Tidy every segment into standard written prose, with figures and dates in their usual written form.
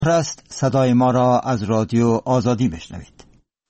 پرست صدای ما را از رادیو آزادی بشنوید.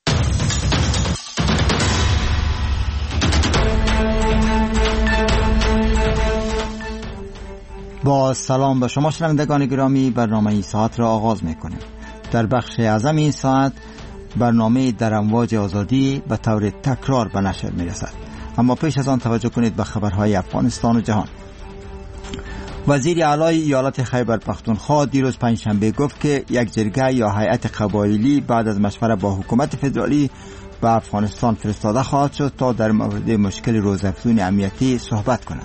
با سلام به شما شنوندگان گرامی، برنامه این ساعت را آغاز می‌کنیم. در بخش اعظم این ساعت برنامه در امواج آزادی به طور تکرار به نشر می‌رسد. اما پیش از آن توجه کنید به خبرهای افغانستان و جهان. وزیر اعلی ایالت خیبر پختونخوا دیروز پنجشنبه گفت که یک جرگه یا هیئت قبایلی بعد از مشوره با حکومت فدرالی به افغانستان فرستاده خواهد شد تا در مورد مشکل روزافزون امنیتی صحبت کند.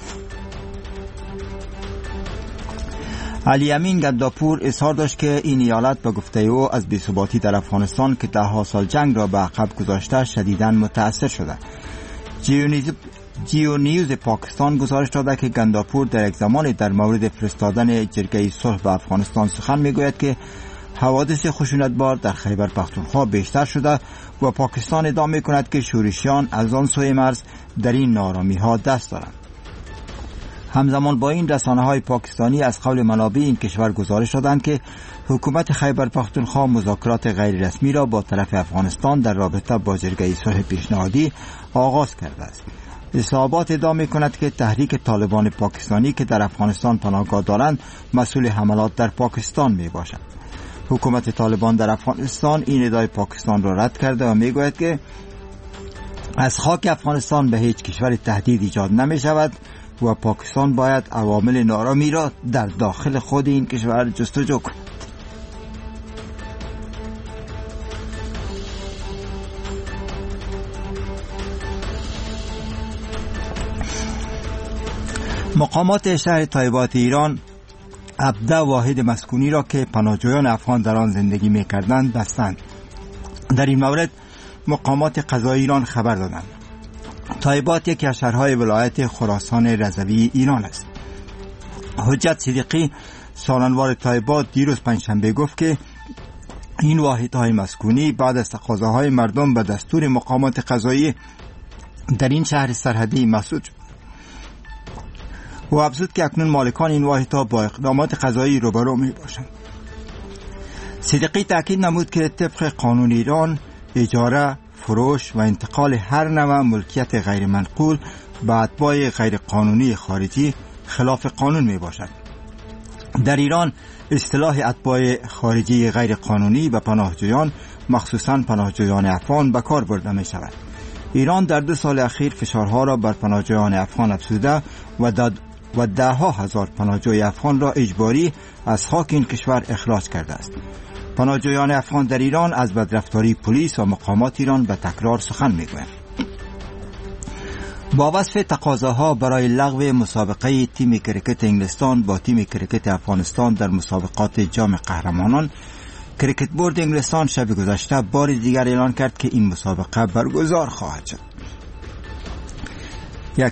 علی امین گنداپور اظهار داشت که این ایالت به گفته او از بی‌ثباتی در افغانستان که ده‌ها سال جنگ را به عقب گذاشته شدیداً متأثر شده. جیو نیوز پاکستان گزارش داده که گنداپور در یک زمانی در مورد فرستادن جرگه صلح به افغانستان سخن میگوید که حوادث خشونتبار در خیبر پختونخوا بیشتر شده و پاکستان ادعا میکند که شورشیان از آن سوی مرز در این نارامی ها دست دارند. همزمان با این رسانه‌های پاکستانی از قول منابع این کشور گزارش دادند که حکومت خیبر پختونخوا مذاکرات غیر رسمی را با طرف افغانستان در رابطه با جرگه صلح پیشنهادی آغاز کرده است. اصابات ادعا می‌کند که تحریک طالبان پاکستانی که در افغانستان پناهگاه دارند مسئول حملات در پاکستان میباشد. حکومت طالبان در افغانستان این ادعای پاکستان را رد کرده و میگوید که از خاک افغانستان به هیچ کشور تهدید ایجاد نمی‌شود و پاکستان باید عوامل نارامی را در داخل خود این کشور جستجو کند. مقامات شهر طیبات ایران 17 واحد مسکونی را که پناهجویان افغان در آن زندگی می‌کردند بستند. در این مورد مقامات قضایی ایران خبر دادند. طیبات یکی از شهرهای ولایت خراسان رضوی ایران است. حجت صدیقی سالنوار طیبات دیروز پنجشنبه گفت که این واحدهای مسکونی بعد از تقاضاهای مردم به دستور مقامات قضایی در این شهر سرحدی مسدود شد. و افزود که اکنون مالکان این واحدها با اقدامات قضایی روبرو می باشند. صدیقی تاکید نمود که طبق قانون ایران اجاره، فروش و انتقال هر نوع ملکیت غیر منقول به اتباع غیر قانونی خارجی خلاف قانون می باشد. در ایران اصطلاح اتباع خارجی غیر قانونی به پناهجویان مخصوصاً پناهجویان افغان به کار برده می شود. ایران در 2 سال اخیر فشارها را بر پناهجویان افغان افزوده و ده‌ها هزار پناهجوی افغان را اجباری از خاک این کشور اخراج کرده است. پناهجویان افغان در ایران از بدرفتاری پلیس و مقامات ایران به تکرار سخن میگویند. با وصف تقاضاها برای لغو مسابقه تیم کرکت انگلستان با تیم کرکت افغانستان در مسابقات جام قهرمانان، کرکت بورد انگلستان شب گذشته بار دیگر اعلان کرد که این مسابقه برگزار خواهد شد. یک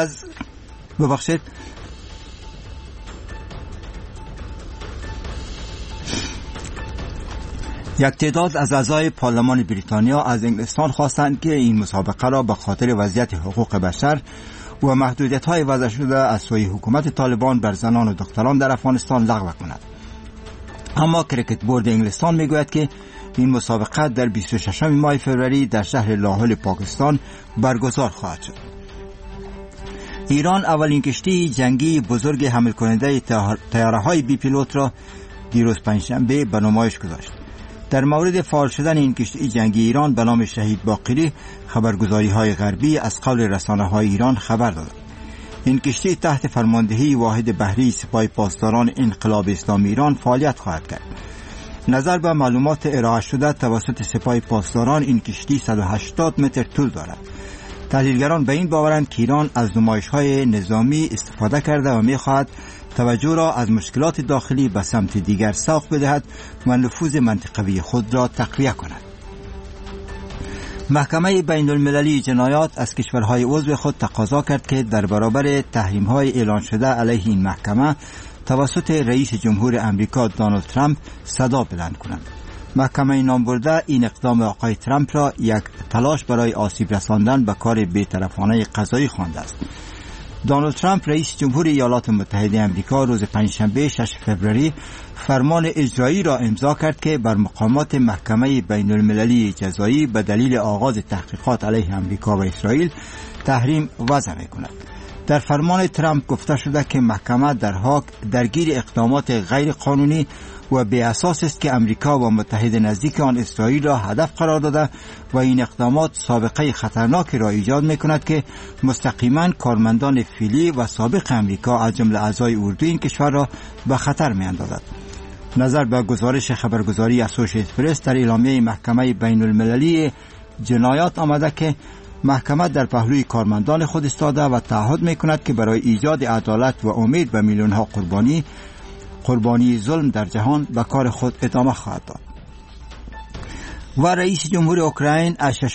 تعداد از اعضای پارلمان بریتانیا از انگلستان خواستند که این مسابقه را به خاطر وضعیت حقوق بشر و محدودیت‌های وضع شده از سوی حکومت طالبان بر زنان و دختران در افغانستان لغو کند. اما کرکت بورد انگلستان میگوید که این مسابقه در 26 ماه فوریه در شهر لاهور پاکستان برگزار خواهد شد. ایران اولین کشتی جنگی بزرگ حمل کننده طیاره‌های بی پیلوت را دیروز پنجشنبه به نمایش گذاشت. در مورد فعال شدن این کشتی جنگی ایران به نام شهید باقری خبرگزاری‌های غربی از قول رسانه‌های ایران خبر دادند. این کشتی تحت فرماندهی واحد بحری سپاه پاسداران انقلاب اسلامی ایران فعالیت خواهد کرد. نظر به معلومات ارائه شده توسط سپاه پاسداران این کشتی 180 متر طول دارد. تحلیلگران به این باورند که ایران از نمایش‌های نظامی استفاده کرده و می‌خواهد توجه را از مشکلات داخلی به سمت دیگر سوق بدهد و نفوذ منطقوی خود را تقویت کند. محکمه بین المللی جنایات از کشورهای عضو خود تقاضا کرد که در برابر تحریم‌های اعلان شده علیه این محکمه توسط رئیس جمهور امریکا دونالد ترامپ صدا بلند کنند. محکمه نامبرده این اقدام آقای ترامپ را یک تلاش برای آسیب رساندن به کار بی‌طرفانه قضایی خوانده است. دونالد ترامپ رئیس جمهور ایالات متحده آمریکا روز پنجشنبه 6 فوریه فرمان اجرایی را امضا کرد که بر مقامات محکمه بین المللی جزایی به دلیل آغاز تحقیقات علیه آمریکا و اسرائیل تحریم وضع می‌کند. در فرمان ترامپ گفته شده که محکمه در هاگ درگیر اقدامات غیر قانونی و بی اساس است که آمریکا و متحد نزدیک آن اسرائیل را هدف قرار داده و این اقدامات سابقه خطرناکی را ایجاد می‌کند که مستقیما کارمندان فعلی و سابق آمریکا از جمله اعضای اردو این کشور را به خطر می‌اندازد. نظر به گزارش خبرگزاری اسوسییتد پرس در اعلامیه محکمه بین المللی جنایات آمده که محکمه در پهلوی کارمندان خود ایستاده و تعهد می‌کند که برای ایجاد عدالت و امید به میلیون‌ها قربانی ظلم در جهان به کار خود ادامه خواهد داد. و رئیس جمهور اوکراین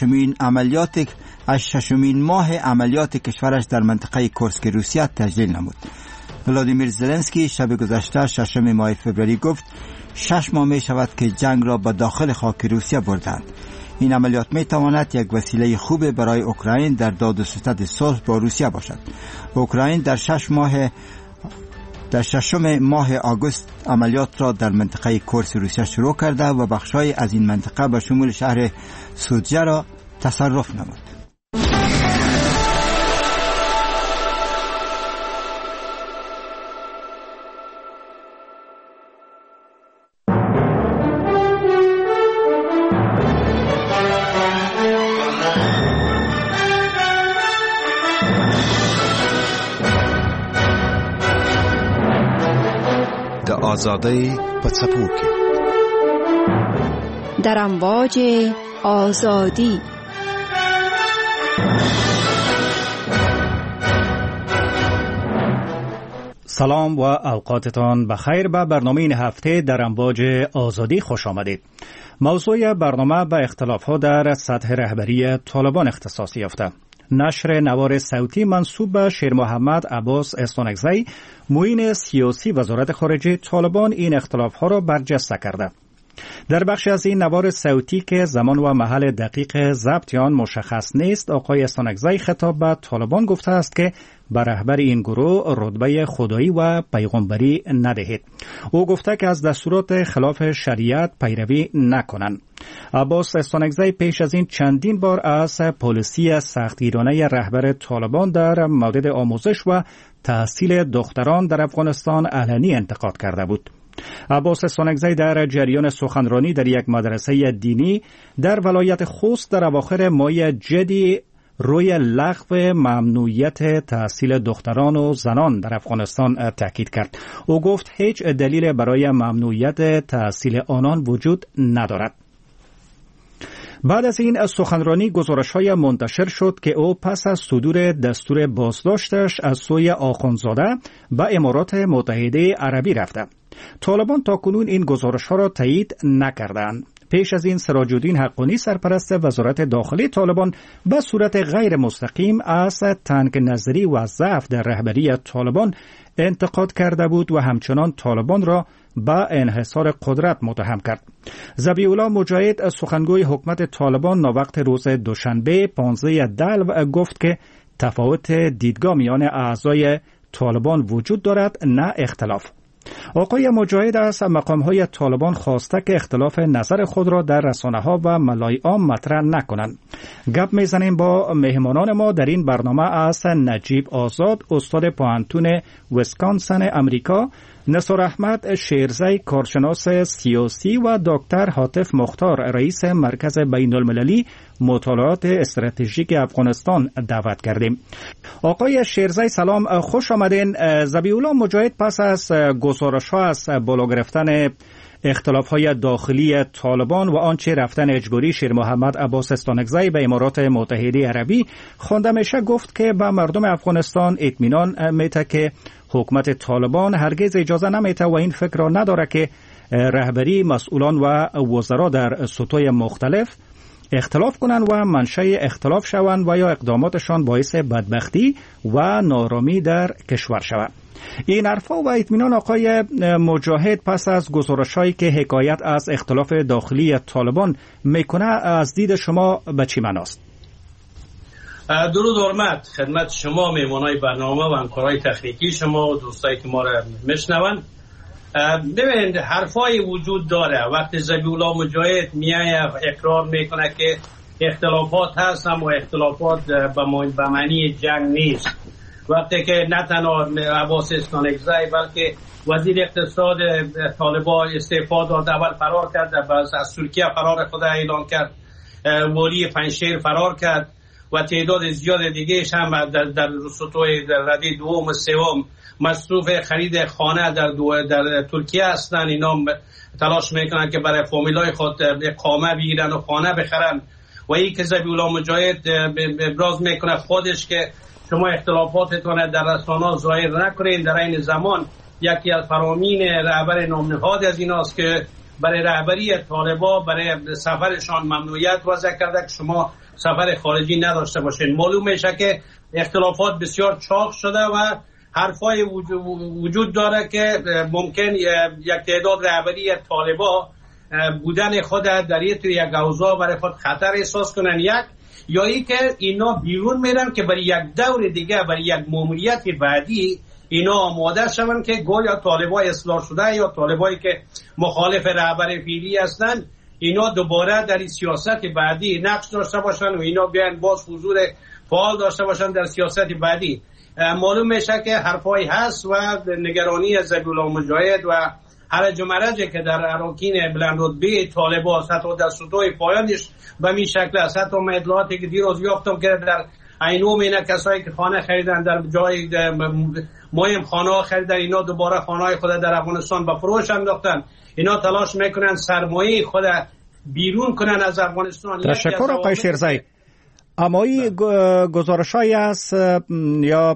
از ششمین ماه عملیات کشورش در منطقه کورسک روسیه تجلیل نمود. ولادیمیر زلنسکی شب گذشته 6 ماه فوریه گفت 6 ماه می شود که جنگ را به داخل خاک روسیه بردند. این عملیات می تواند یک وسیله خوب برای اوکراین در داد و ستد صلح با روسیه باشد. اوکراین در 6 ماه آگوست عملیات را در منطقه کورس روسیه شروع کرده و بخشای از این منطقه به شمول شهر سودجه را تصرف نمود. آزادی پڅپو کې در امواج آزادی. سلام و اوقاتتان بخیر. به برنامه این هفته در امواج آزادی خوش آمدید. موضوع برنامه به اختلاف‌ها در سطح رهبری طالبان اختصاص یافته. نشر نوار صوتی منسوب به شیر محمد عباس استانکزی معین سیاسی وزارت خارجه طالبان این اختلاف‌ها را برجسته کرده. در بخش از این نوار صوتی که زمان و محل دقیق ضبط آن مشخص نیست، آقای استانکزی خطاب به طالبان گفته است که به رهبر این گروه رتبه خدایی و پیغمبری ندهید. او گفته که از دستورات خلاف شریعت پیروی نکنند. عباس استانکزی پیش از این چندین بار از پالیسی سختگیرانه رهبر طالبان در مورد آموزش و تحصیل دختران در افغانستان علنی انتقاد کرده بود. عباس استانکزی در جریان سخنرانی در یک مدرسه دینی در ولایت خوست در اواخر ماه جدی روی لغو ممنوعیت تحصیل دختران و زنان در افغانستان تاکید کرد. او گفت هیچ دلیل برای ممنوعیت تحصیل آنان وجود ندارد. بعد از این سخنرانی گزارش‌های منتشر شد که او پس از صدور دستور بازداشتش از سوی آخوندزاده به امارات متحده عربی رفته. طالبان تاکنون این گزارش‌ها را تایید نکردند. پیش از این سراج الدین حقانی سرپرست وزارت داخلی طالبان به صورت غیر مستقیم از تنگ نظری و ضعف در رهبری طالبان انتقاد کرده بود و همچنان طالبان را به انحصار قدرت متهم کرد. ذبیح الله مجاهد سخنگوی حکومت طالبان ناوقت روز دوشنبه 15 دلو گفت که تفاوت دیدگاه میان اعضای طالبان وجود دارد نه اختلاف. آقای مجاهد از مقام‌های طالبان خواسته که اختلاف نظر خود را در رسانه‌ها و ملای عام مطرح نکنند. گپ می‌زنیم با مهمانان ما در این برنامه از نجیب آزاد استاد پوهنتون ویسکانسن امریکا، نثار احمد شیرزی کارشناس سیاسی و دکتر حاتف مختار رئیس مرکز بین المللی مطالعات استراتژیک افغانستان دعوت کردیم. آقای شیرزی سلام، خوش آمدین. ذبیح الله مجاهد پس از گزارش‌ها از بالا گرفتن اختلاف‌های داخلی طالبان و آنچه رفتن اجباری شیر محمد عباس استانکزی به امارات متحده عربی خوانده میشه، گفت که به مردم افغانستان اطمینان میده که حکومت طالبان هرگز اجازه نمیده و این فکر را نداره که رهبری مسئولان و وزرا در سطوح مختلف اختلاف کنند و منشأ اختلاف شوند و یا اقداماتشان باعث بدبختی و نارامی در کشور شود. این حرفا و اطمینان آقای مجاهد پس از گزارش‌هایی که حکایت از اختلاف داخلی طالبان میکنه از دید شما به چی معناست؟ درود و حرمت خدمت شما میمونای برنامه و همکارای تکنیکی شما و دوستایی که ما را میشنون. ببینید حرفای وجود داره. وقتی ذبیحالله مجاهد میایه اقرار میکنه که اختلافات هست، اما اختلافات به معنی جنگ نیست. وقتی که نه تنها عباس استانکزی بلکه وزیر اقتصاد طالبان استعفا داد، اول فرار کرد، از ترکیه فرار خود اعلان کرد، والی پنجشیر فرار کرد و تعداد زیاد دیگهش هم در سطوح رده دوم و سوم مصروف خرید خانه در ترکیه هستن. اینا تلاش میکنن که برای فامیلای خود اقامه بگیرن و خانه بخرن. و این که ذبیحالله مجاهد ابراز میکنه خودش که شما اختلافاتتون در رسانه ظاهر نکنین، در این زمان یکی از فرامین رهبر نامنهاد از ایناست که برای رهبری طالبان برای سفرشان ممنوعیت وضع کرده که شما سفر خارجی نداشته باشین. معلوم میشه که اختلافات بسیار چاق شده و حرفای وجود داره که ممکن یک تعداد رهبری طالبان بودن خود در یک اوضاع برای خود خطر احساس کنن، یا ای که اینا بیرون میرن که برای یک دور دیگه، برای یک ماموریت بعدی اینا آماده شون که گویا طالبای اصلاح شده یا طالبایی که مخالف رهبر فعلی هستن اینا دوباره در سیاست بعدی نقش داشته باشن و اینا بیان باز حضور فعال داشته باشن در سیاست بعدی. معلوم میشه که حرفایی هست و نگرانی از ذبیحالله مجاهد و هرج و مرجی که در اراکین بلند رتبه طالبان حتی در سطوح پایانش به می شکل است. حتی اطلاعاتی که دیروز یافتم که در عینوم اینا کسایی که خانه خریدن در جای مهم خانه خریدن، اینا دوباره خانه‌های خود در افغانستان به فروش انداختن. اینا تلاش میکنن سرمایه خود بیرون کنن از افغانستان. تشکر آقای شیرزی. اما این گزارش‌هایی است یا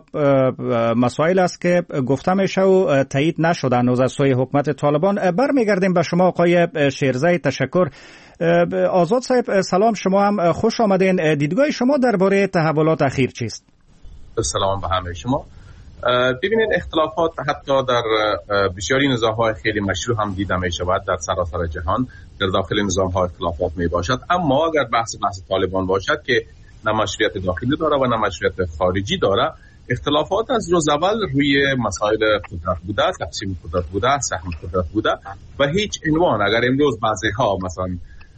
مسائل است که گفته میشه و تایید نشده هنوز از سوی حکومت طالبان. برمیگردیم به شما آقای شیرزی. تشکر. آزاد صاحب سلام، شما هم خوش آمدین. دیدگاه شما درباره تحولات اخیر چیست؟ سلام به همه شما. ببینید اختلافات حتی در بسیاری نظام‌های خیلی مشروع هم دیده می شود در سراسر جهان. در داخل نظام‌ها اختلافات می باشد، اما اگر بحث طالبان باشد که نه مشروعیت داخلی داره و نه مشروعیت خارجی داره، اختلافات از روز اول روی مسائل قدرت بوده، تقسیم قدرت بوده، سهم قدرت بوده و هیچ عنوان. اگر امروز بعضی ها مثلا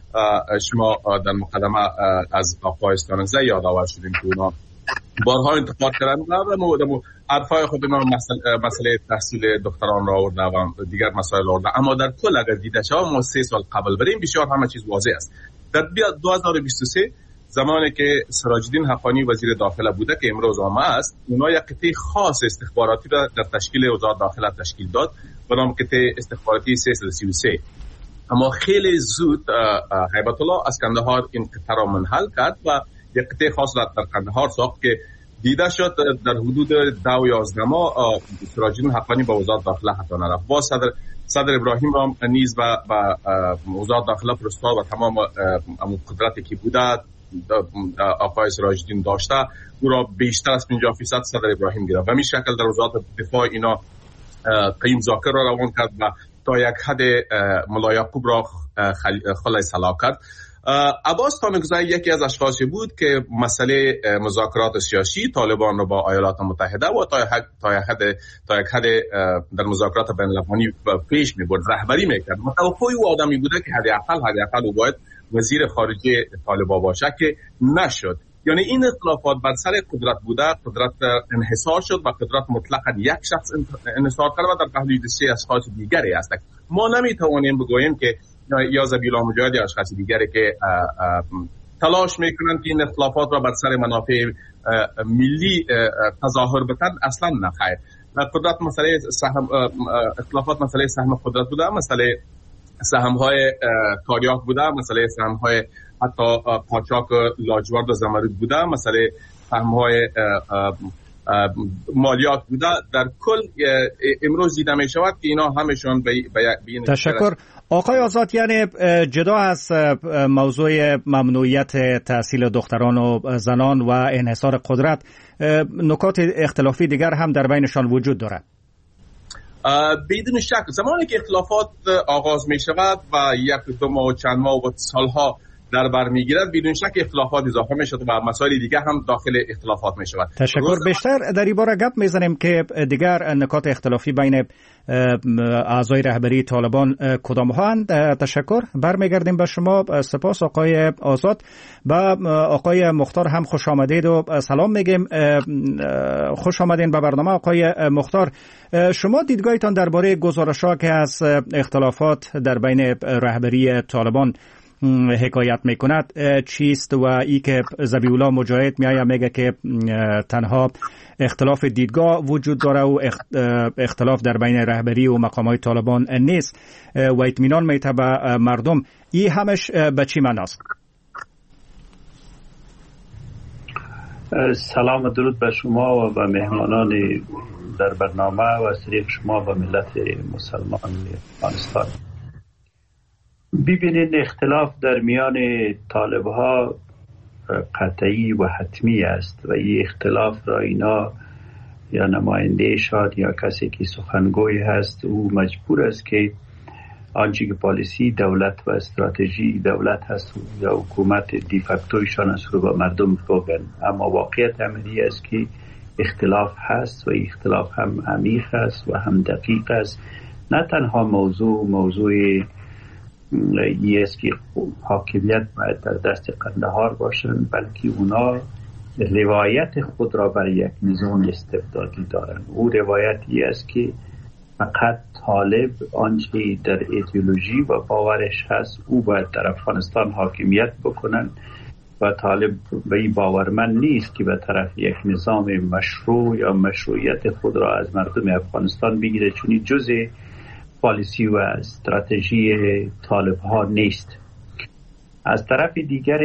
شما در مقدمه از آقای استانکزی یادآور شدیم که اونا بارها انتقاد کردن و حرفای خود اونا مسئله تحصیل دختران را آورده و دیگر مسائل آورده، اما در کل اگر دیده شود ما 3 سال قبل بریم بسیار همه چیز واضح است. در 2023 زمانی که سراج الدین حقانی وزیر داخله بوده که امروز آمده است، اونا یک قطعه خاص استخباراتی را در تشکیل وزارت داخله تشکیل داد به نام قطعه استخباراتی 333. اما خیلی زود هیبت الله از کندهار این قطعه را منحل کرد و یک قطعه خاص را در کندهار ساخت که دیده شد در حدود 10-11 ماه سراج الدین حقانی با وزارت داخله حتی نرفت. با صدر ابراهیم را نیز و وزارت داخله فرستاد و تمام قدرتی که بوده آقای سراج الدین داشته او را بیشتر از 50% صدر ابراهیم گرفت و می شکل در وزارت دفاع اینا قیم ذاکر را روان کرد و تا یک حد ملا یعقوب را خلای صلاح کرد. عباس استانکزی یکی از اشخاصی بود که مسئله مذاکرات سیاسی طالبان را با ایالات متحده و تا یک حد در مذاکرات بین المللی پیش می‌برد، رهبری می‌کرد. متوقع او آدمی بوده که حداقل او باید وزیر خارجه طالبان باشه که نشد. یعنی این اختلافات بر سر قدرت بوده، قدرت انحصار شد و قدرت مطلقاً یک شخص انحصار کرد و در پهلوی دسته اشخاص دیگری است. ما نمیتوانیم بگوییم که یا ذبیحالله مجاهد یا اشخاص دیگری که تلاش میکنند که این اختلافات را بر سر منافع ملی تظاهر بدن، اصلا نخیر. قدرت مسئله سهم، اختلافات مسئله سهم قدرت بوده، مسئله سهم‌های تاریاک بوده، مسئله سهم‌های حتی قاچاق لاجورد و زمرد بوده، مسئله سهم‌های مالیات بوده. در کل امروز دیده می شود که اینا همشون به تشکر آقای آزاد. یعنی جدا از موضوع ممنوعیت تحصیل دختران و زنان و انحصار قدرت، نکات اختلافی دیگر هم در بینشان وجود دارد. بدون شک زمانی که اختلافات آغاز می شود و 1-2 ماه و چند ماه و سالها در بر میگیرد، بدون شک اختلافات اضافه میشه و مسائل دیگه هم داخل اختلافات میشه. تشکر. بیشتر در این باره گپ میزنیم که دیگر نکات اختلافی بین اعضای رهبری طالبان کدام ها اند. تشکر. برمیگردیم به شما. سپاس آقای آزاد. و آقای مختار هم خوش آمدید و سلام میگیم. خوش آمدین به برنامه آقای مختار. شما دیدگاهتان درباره گزارش‌ها که از اختلافات در بین رهبری طالبان حکایت میکند چیست و ای که ذبیح الله مجاهد میگه که تنها اختلاف دیدگاه وجود داره و اختلاف در بین رهبری و مقامات طالبان نیست و اطمینان میده به مردم، ای همش به چی معناست؟ سلام و درود به شما و به مهمانان در برنامه و از طریق شما و ملت مسلمان افغانستان. ببینید، اختلاف در میان طالب ها قطعی و حتمی است و این اختلاف را اینا یا نماینده شاد یا کسی که سخنگوی هست او مجبور است که آنچه که پالیسی دولت و استراتژی دولت هست یا حکومت دیفکتویشان است رو با مردم بگن. اما واقعیت عملی است که اختلاف هست و اختلاف هم عمیق است و هم دقیق است. نه تنها موضوع ای است که حاکمیت باید در دست قندهار باشند، بلکه اونا روایت خود را برای یک نظام استبدادی دارند. او روایتی است که فقط طالب آنچه در ایدئولوژی و باورش هست او باید در افغانستان حاکمیت بکنن و طالب به این باورمند نیست که به طرف یک نظام مشروع یا مشروعیت خود را از مردم افغانستان بگیره، چون جزء پالیسی و استراتژی طالب ها نیست. از طرف دیگر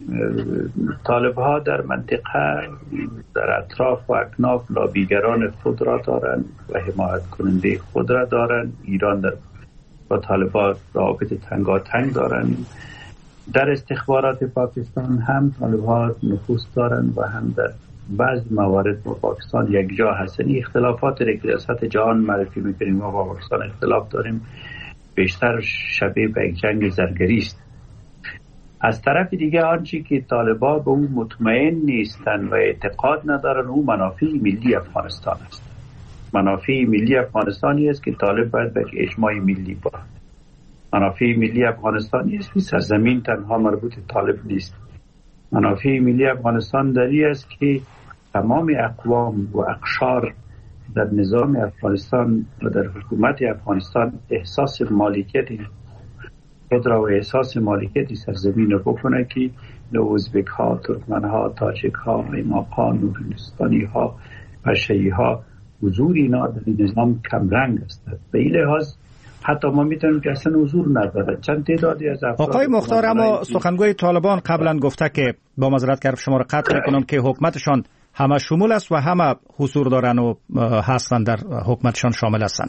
طالب ها در منطقه در اطراف و اکناف لابیگران خود را دارند و حمایت کننده خود را دارند. ایران با طالب ها رابط تنگاتنگ دارند. در استخبارات پاکستان هم طالب ها نفوذ دارند و هم در بعض موارد با پاکستان یک جا هستند. اختلافات را که در سطح جهان معرفی میکنیم ما با پاکستان اختلاف داریم بیشتر شبیه به یک جنگ زرگری است. از طرف دیگه آنچه که طالبا به اون مطمئن نیستن و اعتقاد ندارن اون منافع ملی افغانستان است. منافع ملی افغانستانی است که طالب باید به اجماع ملی باشه. منافع ملی افغانستانی است که سرزمین تنها مربوط طالب نیست. منافع ملی افغانستان دری است که تمام اقوام و اقشار در نظام افغانستان و در حکومت افغانستان احساس مالکیت خود را و احساس مالکیت سرزمین را بکنه که ازبک ها، ترکمن ها، تاجک ها، ایماق ها، نورستانی ها و شیعی ها حضور اینا در نظام کمرنگ است. به این لحاظ حتی ما میتونیم که اصلا حضور نداره. چند تعدادی از آقای مختار، اما سخنگوی طالبان قبلا گفته که با معذرت که شما را قطع میکنم که حکومتشان همه شمول است و همه حضور دارن و هستن در حکومتشان شامل هستن.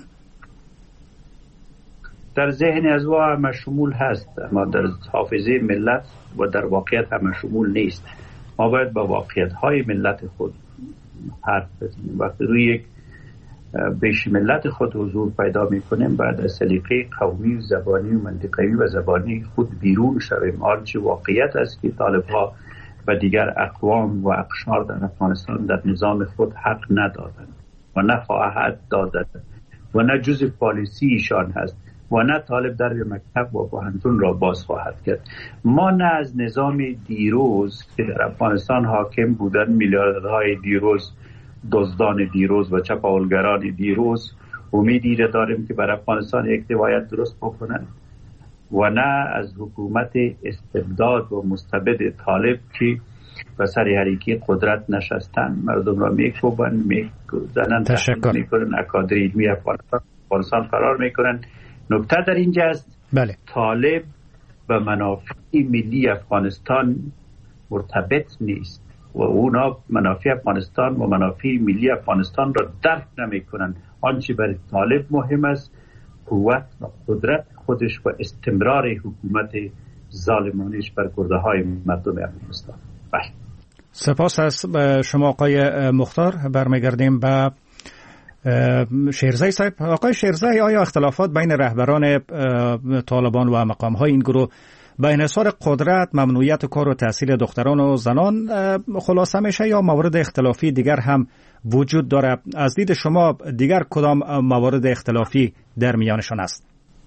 در ذهن از او همه شمول هست، اما در حافظه ملت و در واقعیت همه شمول نیست. ما باید با واقعیت های ملت خود حرف بزنیم. وقتی روی یک بیش ملت خود حضور پیدا میکنیم بعد از سلیقه قومی و زبانی و منطقوی و زبانی خود بیرون شویم. آنچه واقعیت است که طالب‌ها و دیگر اقوام و اقشار در افغانستان در نظام خود حق ندادند و نه خواهد دادند و نه جزء پالیسی ایشان هست و نه طالب در مکتب و پوهنتون را باز خواهد کرد. ما نه از نظام دیروز که در افغانستان حاکم بودن میلیاردهای دیروز، دزدان دیروز و چپاولگران دیروز امیدی را داریم که بر افغانستان یک روایت درست بکنند و نه از حکومت استبداد و مستبد طالب که به سر حریکی قدرت نشستن مردم را میکوبن، میزنن، تحقیق میکنن، اکادر علمی افغانستان فرار میکنن. نکته در اینجا است بله. طالب به منافع ملی افغانستان مرتبط نیست و اونا منافع افغانستان و منافع ملی افغانستان را درک نمی کنند. آنچه برای طالب مهم است قوت و قدرت خودش و استمرار حکومت ظالمانش بر گرده های مردم افغانستان. بله. سپاس از شما آقای مختار. برمیگردیم به شیرزای صاحب. آقای شیرزای، آیا اختلافات بین رهبران طالبان و مقام‌های این گروه به انحصار قدرت، ممنوعیت کار و تحصیل دختران و زنان خلاصه میشه یا موارد اختلافی دیگر هم وجود داره؟ از دید شما دیگر کدام موارد اختلافی در میانشان است؟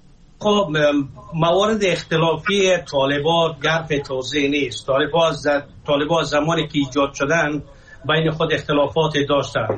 خب موارد اختلافی طالبان گرف توضیح نیست. طالبان زمانی که ایجاد شدن بین خود اختلافات داشتن،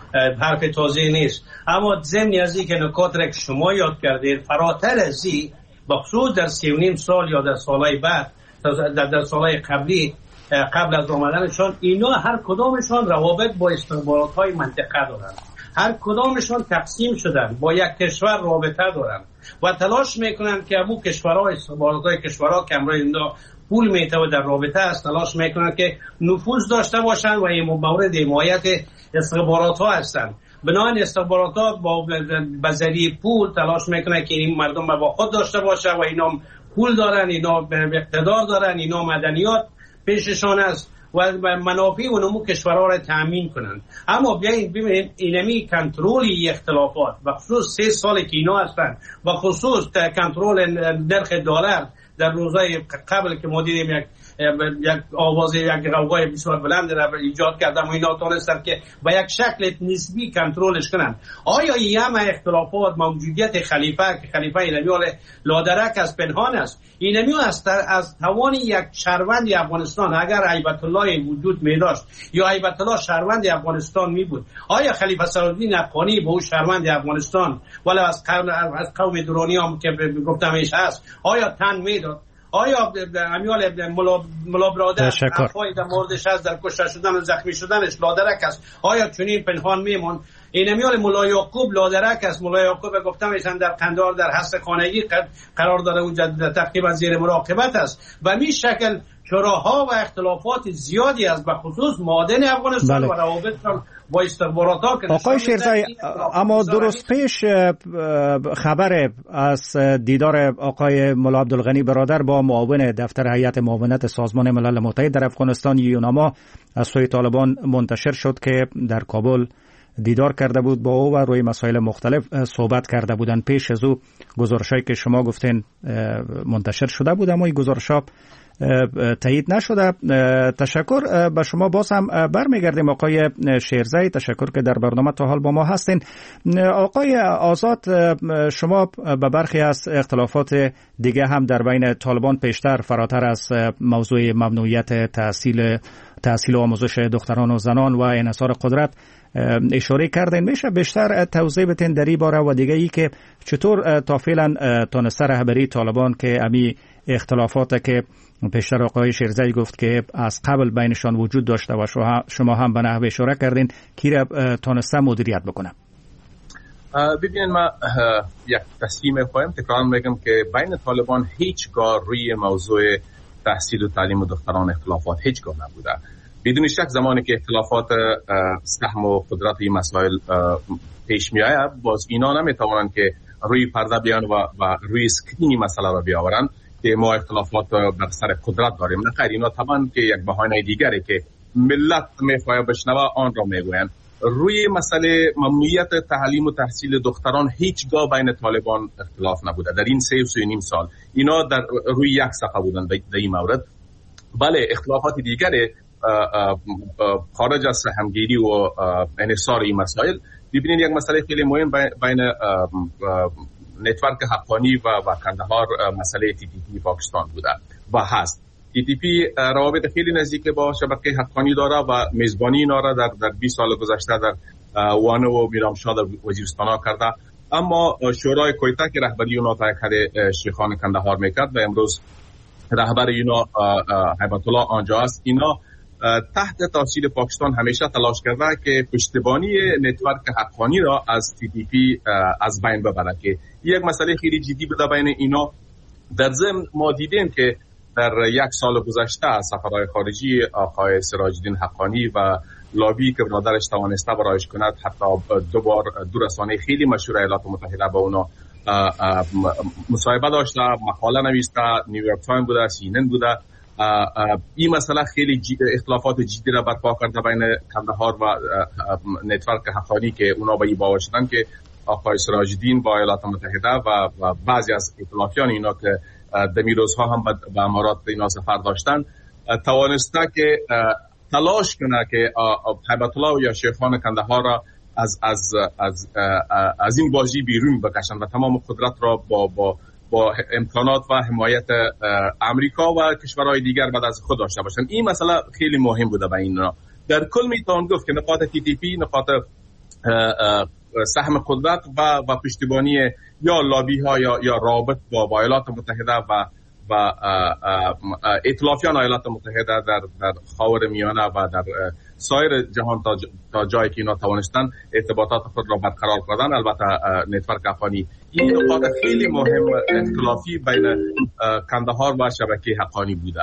حرف توضیح نیست. اما ضمن از این که نکات را که شما یاد کردید فراتر از این، بخصوص در 3.5 سال یا در سالهای بعد، در سالهای قبلی قبل از آمدنشان، اینا هر کدامشان روابط با استخبارات‌های منطقه دارند. هر کدامشان تقسیم شدن، با یک کشور رابطه دارند و تلاش میکنند که ابو کشورها، استخبارات‌های کشورها که امروز اینا پول میتوه در رابطه است، تلاش میکنند که نفوذ داشته باشند و این مورد حمایت استخبارات‌ها هستند. بنابراین استخبارات‌ها با ذریعه پول تلاش میکنند که این مردم با خود داشته باشه و اینا پول دارن، اینا اقتدار دارن، اینا مدنیات پیششان است و منافع و نمو کشورها را تأمین کنند. اما بیاین ببینید اینمی کنترلی اختلافات و خصوص 3 سالی که اینا هستند و خصوص کنترل نرخ دلار در روزهای قبل که ما دیدیم یک آواز، یک غوغای بسیار بلند را ایجاد کردن و اینا تونستن که با یک شکل نسبی کنترلش کنن. آیا این همه اختلافات موجودیت خلیفه که خلیفه اینمیال لادرک از پنهان است، اینمیال از توان یک شهروند افغانستان اگر هیبت الله وجود می داشت یا هیبت الله شهروند افغانستان می بود، آیا خلیفه صلح‌الدین افغانی به او شهروند افغانستان ولی از قوم درانی هم که گفتم ایش هست آیا تن می داد؟ آیا امیال ملا برادر حرفای در موردش هست، در کشته شدن و زخمی شدنش لادرک است، آیا چنین پنهان میمون؟ این امیال ملا یعقوب لادرک است. ملا یعقوب گفتم ایشان در قندار در حبس خانگی قرار داره، اونجا تقریبا زیر مراقبت است. و می شکل شراها و اختلافات زیادی است به خصوص معادن افغانستان و روابطشان با استخبارات‌ها. آقای شیرزایی، اما درست پیش خبر از دیدار آقای ملا عبدالغنی برادر با معاون دفتر هیئت معاونت سازمان ملل متحد در افغانستان یوناما از سوی طالبان منتشر شد که در کابل دیدار کرده بود با او و روی مسائل مختلف صحبت کرده بودند. پیش از او گزارشایی که شما گفتین منتشر شده بود اما این گزارش‌ها تایید نشده. تشکر به شما. باز هم برمیگردیم آقای شیرزایی، تشکر که در برنامه تا حال با ما هستین. آقای آزاد، شما به برخی از اختلافات دیگه هم در بین طالبان پیشتر فراتر از موضوع ممنوعیت تحصیل و آموزش دختران و زنان و انحصار قدرت اشاره کردین. میشه بیشتر توضیح بدین در این باره و دیگه ای که چطور تا فعلا تونسته رهبری طالبان که امی اختلافات که پیشتر آقای شیرزایی گفت که از قبل بینشان وجود داشته و شما هم به نحو اشاره کردین کی را تونسته مدیریت بکنه؟ ببینید، ما یک تصمیم خواهیم تکرار میگم که بین طالبان هیچگاه روی موضوع تحصیل و تعلیم و دختران اختلافات هیچگاه نبوده. بدون شک زمانی که اختلافات سهم و قدرت این مسائل پیش می آید، باز اینا نمیتوانند که روی پرده بیان و روی اسکرین مسئله را بیاورند که ما اختلافات بر سر قدرت داریم. نه خیر، اینا طبعا که یک بهانه دیگره که ملت میخواه بشنوه آن را میگویند. روی مسئله ممنوعیت تعلیم و تحصیل دختران هیچگاه بین طالبان اختلاف نبوده. در این 3.5 سال اینا در روی یک صفحه بودن در این مورد. بله، اختلافات دیگره خارج از همگیری و انحصار این مسائل. ببینید، یک مسئله خیلی مهم بین نتورک حقانی و کندهار مسئله TTP پاکستان بوده و هست. TTP روابط خیلی نزدیک با شبکه حقانی داره و میزبانی اینا را در 20 سال گذشته در وانه و میرامشاه در وزیرستان ها کرده. اما شورای کویتا که رهبری اونا تایید شیخان کندهار میکرد و امروز رهبر اینا هیبت الله آنجا است، اینا تحت تاثیر پاکستان همیشه تلاش کرده که پشتیبانی نتورک حقانی را از TTP از بین ببره که یک مسئله خیلی جدی بوده بین اینا. در ضمن ما دیدیم که در 1 سال گذشته سفرهای خارجی آقای سراج الدین حقانی و لابی که برادرش توانسته برایش کند، حتی 2 بار 2 رسانه خیلی مشهور ایالات متحده با اونا مصاحبه داشته، مقاله نوشته، نیویورک تایم بوده، CNN بوده. این مسئله خیلی اختلافات جدی را برپا کرده بین کندهار و نتورک حقانی که اونا به این باور شدن که آقای سراج الدین با ایالات متحده و بعضی از ائتلافیان اینا که دمی روزها هم به امارات اینا سفر داشتن، توانسته که تلاش کنه که هیبت الله یا شیخان کندهار را از این بازی بیرون بکشن و تمام قدرت را با امکانات و حمایت امریکا و کشورهای دیگر بعد از خود داشته باشن. این مسئله خیلی مهم بوده به این را. در کل میتوان گفت که نقاط TTP نقاط سهم قدرت و پشتیبانی یا لابی ها یا رابط با ایالات متحده و ائتلافیان ایالات متحده در خاور میانه و در سایر جهان تا جایی که اینا توانستن ارتباطات خود را برقرار کردن. البته نتورک افغانی این نقاط خیلی مهم اختلافی بین کندهار و شبکه حقانی بوده.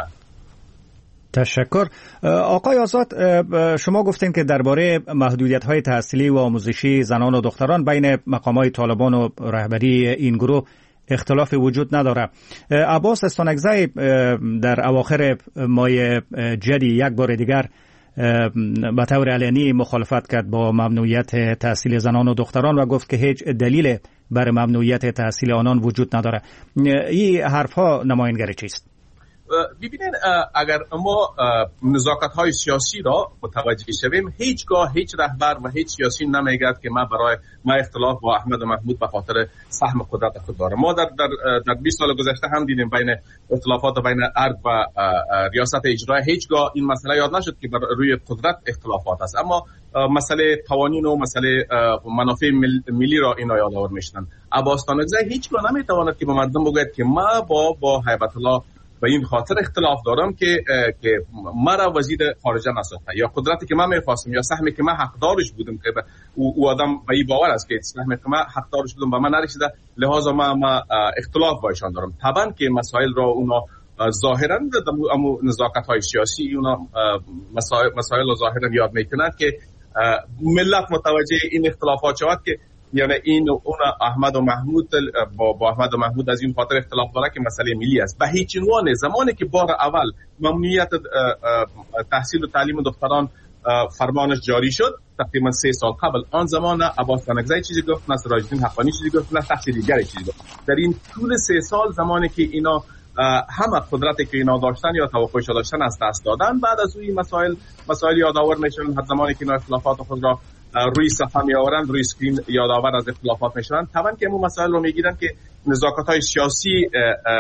تشکر. آقای آزاد، شما گفتین که درباره محدودیت‌های تحصیلی و آموزشی زنان و دختران بین مقامات طالبان و رهبری این گروه اختلاف وجود نداره. عباس استانکزی در اواخر ماه جدی یک بار دیگر به طور علنی مخالفت کرد با ممنوعیت تحصیل زنان و دختران و گفت که هیچ دلیل بر ممنوعیت تحصیل آنان وجود نداره. این حرفها نمایانگر چیست؟ ببینید، اگر ما نزاکت‌های سیاسی را متوجه شویم، هیچگاه هیچ رهبر و هیچ سیاسی نمیگوید که ما اختلاف با احمد و محمود به خاطر سهم قدرت خود دارم. ما در 20 سال گذشته هم دیدیم بین اختلافات بین ارگ و ریاست اجرایی هیچگاه این مسئله یاد نشد که روی قدرت اختلافات است، اما مسئله قوانین و مسئله منافع ملی را اینا یادآور میشنن. عباس استانکزی هیچگاه نمیتواند که به مردم بگوید که ما با هیبت الله و این خاطر اختلاف دارم که مرا وزیر خارجه نساخته، یا قدرتی که من میخواستم یا سهمی که من حقدارش بودم که او آدم به این باور است که سهمی که من حقدارش بودم به من نرسیده، لحاظا من اختلاف با ایشان دارم. طبعا که مسائل را اونا ظاهرا اما نزاکت‌های سیاسی اونا مسائل را ظاهرا یاد میکنند که ملت متوجه این اختلافات شود که یعنی اون احمد و محمود با احمد و محمود از این خاطر اختلاف داره که مسئله ملی است. به هیچ عنوان زمانی که بار اول ممنوعیت تحصیل و تعلیم دختران فرمانش جاری شد تقریبا 3 سال قبل، آن زمان عباس استانکزی چیزی گفت، نه سراج‌الدین حقانی چیزی گفت، نه شخص دیگری چیزی گفت. در این طول 3 سال زمانی که اینا همه قدرتی که اینا داشتن یا توقعش داشتن از دست دادن، بعد از این مسائل یادآور میشن. هر زمانی که اینا اختلافات خود را روی صفحه میآورن، روی اسکرین یادآور از اختلافات میشن، طبعا که همون مسائل رو میگیرن که نزاکت‌های سیاسی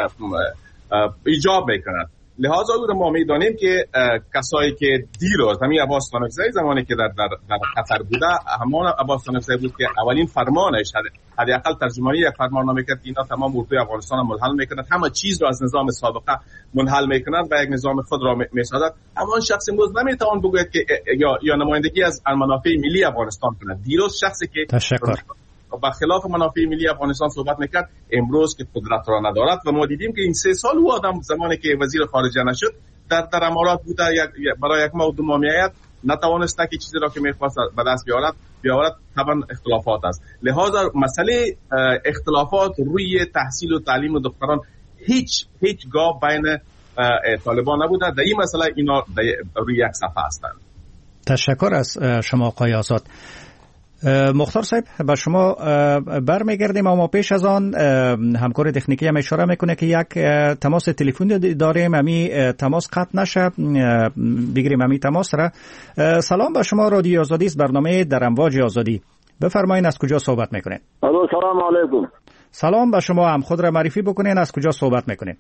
ایجاب میکنن. لحاظا او رو ما میدانیم که کسایی که دیروز همین عباس استانکزی زمانی که در قطر بوده، همان عباس استانکزی بود که اولین فرمانش حداقل ترجمانی یک فرمان نمیکرد که اینا تمام اردوی افغانستان را منحل میکنند، همه چیز رو از نظام سابقه منحل میکنند و یک نظام خود را میسازند. اما آن شخص امروز نمیتوان بگوید که یا نمایندگی از منافع ملی افغانستان کند. دیروز شخصی که با خلاف منافع ملی افغانستان صحبت میکرد، امروز که قدرت را ندارد و ما دیدیم که این 3 سال او آدم زمانی که وزیر خارجه نشد در امارات بوده، برای یک ماه و 2 ماه میآید، نتوانسته که چیزی را که میخواست به دست بیاورد. طبعا اختلافات است. لحاظا مسئله اختلافات روی تحصیل و تعلیم دختران هیچگاه بین طالبان نبوده. در این مسئله اینا روی یک صفحه هستند. تشکر از شما آقای آزاد. مختار صاحب، به شما برمیگردیم، اما پیش از آن همکار تکنیکی هم اشاره میکنه که یک تماس تلفنی داریم، امی تماس قطع نشه، بگیریم امی تماس را. سلام به شما، رادیو آزادی است، برنامه در امواج آزادی. بفرمایید از کجا صحبت میکنین؟ الو، سلام علیکم. سلام به شما، هم خود را معرفی بکنین، از کجا صحبت میکنین؟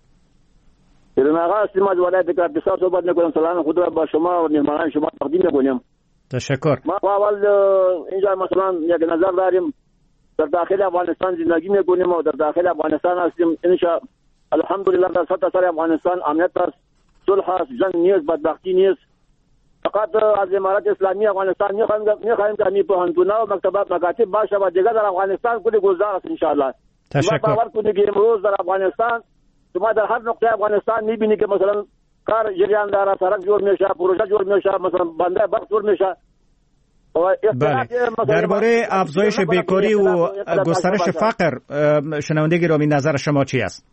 ایران آقا هستیم از ولایت کردستان صحبت میکنم. سلام خود را با شما و مهمانان شما تقدیم میکنم. تشکر. ما اول اینجا مثلا یک نظر داریم، در داخل افغانستان زندگی میکنیم و در داخل افغانستان هستیم. انشاء الحمدلله در سطح افغانستان امنیت است، صلح است، جنگ نیست، بدبختی نیست. فقط از امارت اسلامی افغانستان میخواهیم که همین پوهنتون‌ها و مکاتب باشه و دیگر در افغانستان کلی گلزار است انشاءالله. تشکر. ما باور کنید که امروز در افغانستان شما در هر نقطه افغانستان میبینی که مثلا کار جریان داره، سرک جور میشه، پروژه جور میشه، مثلا بنده برق جور میشه. بله. درباره افزایش بیکاری و گسترش فقر شنونده گرامی نظر شما چی است؟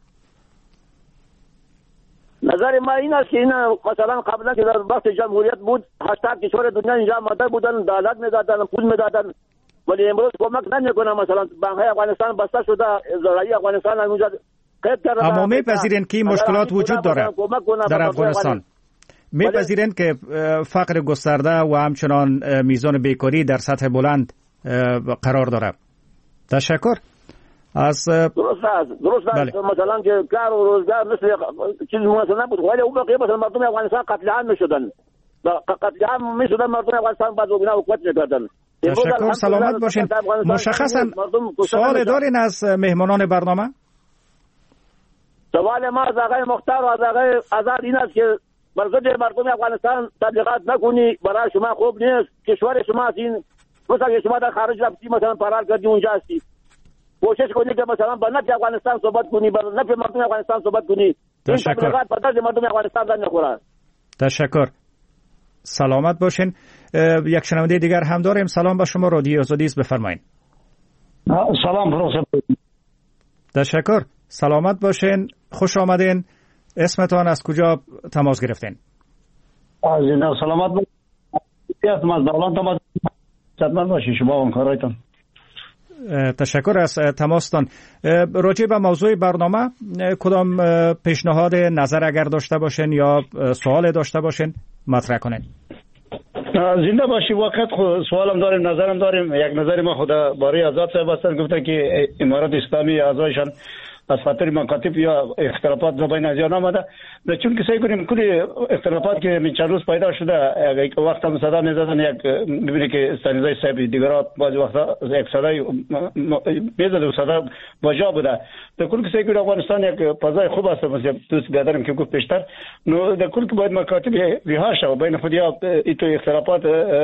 نظر ما این است که این مثلا قبلا که در وقت جمهوریت بود 80 کشور دنیا اینجا آماده بودن، دولت میدادن، پول میدادن، ولی امروز کمک نمیکنه. مثلا بانک‌های افغانستان بسته شده، زراعی افغانستان اونجا اما میپذیرین که مشکلات وجود داره در افغانستان؟ میپذیرین که فقر گسترده و همچنان میزان بیکاری در سطح بلند قرار داره؟ تشکر. از درست است مثلا که کار و روزگار مثل چیز مناسب نبود، ولی اون بقیه مثلا مردم افغانستان قتل عام میشدن، مردم افغانستان بعد و بنا حکومت میکردن. تشکر، سلامت باشین. مشخصا سوال دارین از مهمانان برنامه؟ سوال ما از آقای مختار و از آقای آزاد این است که برای مردم افغانستان تبلیغات نکنی، برای شما خوب نیست. کشور شما این مثلا شما در خارج رفتی مثلا فرار کردی اونجا هستی، کوشش کنی که مثلا با نفع افغانستان صحبت کنی، با نفع مردم افغانستان صحبت کنی. این تبلیغات به درد مردم افغانستان در نخوره. تشکر، سلامت باشین. یک شنونده دیگر هم داریم. سلام با شما، رادیو آزادی است، بفرمایید. سلام پروفسور. تشکر، سلامت باشین، خوش آمدین. اسمتان از کجا تماس گرفتین؟ از اینا سلامت باشین. از دولت تماس خدمت باشین شما و همکارایتان. تشکر از تماستان. راجع به موضوع برنامه کدام پیشنهاد نظر اگر داشته باشین یا سوال داشته باشین مطرح کنین. زنده باشی. وقت سوالم داریم، نظرم داریم. یک نظر ما خدا باره آزاد صاحب هستن، گفتن که امارات اسلامی اعضایشان از خاطر مکاتب یا اختلافات بین ازیان آمده، چون که سعی کنیم کلی اختلافات که من چند روز پیدا شده یک وقت هم صدا میزدن، یک ببینی که استانیزای صاحب دیگرات بعضی وقتا یک صدای میزد و صدا واجا بوده. در کل که سعی کنیم افغانستان یک فضای خوب است، مثل دوست بیادرم که گفت پیشتر، نو در کل که باید مکاتب رها شود بین خود یا ایتو اختلافات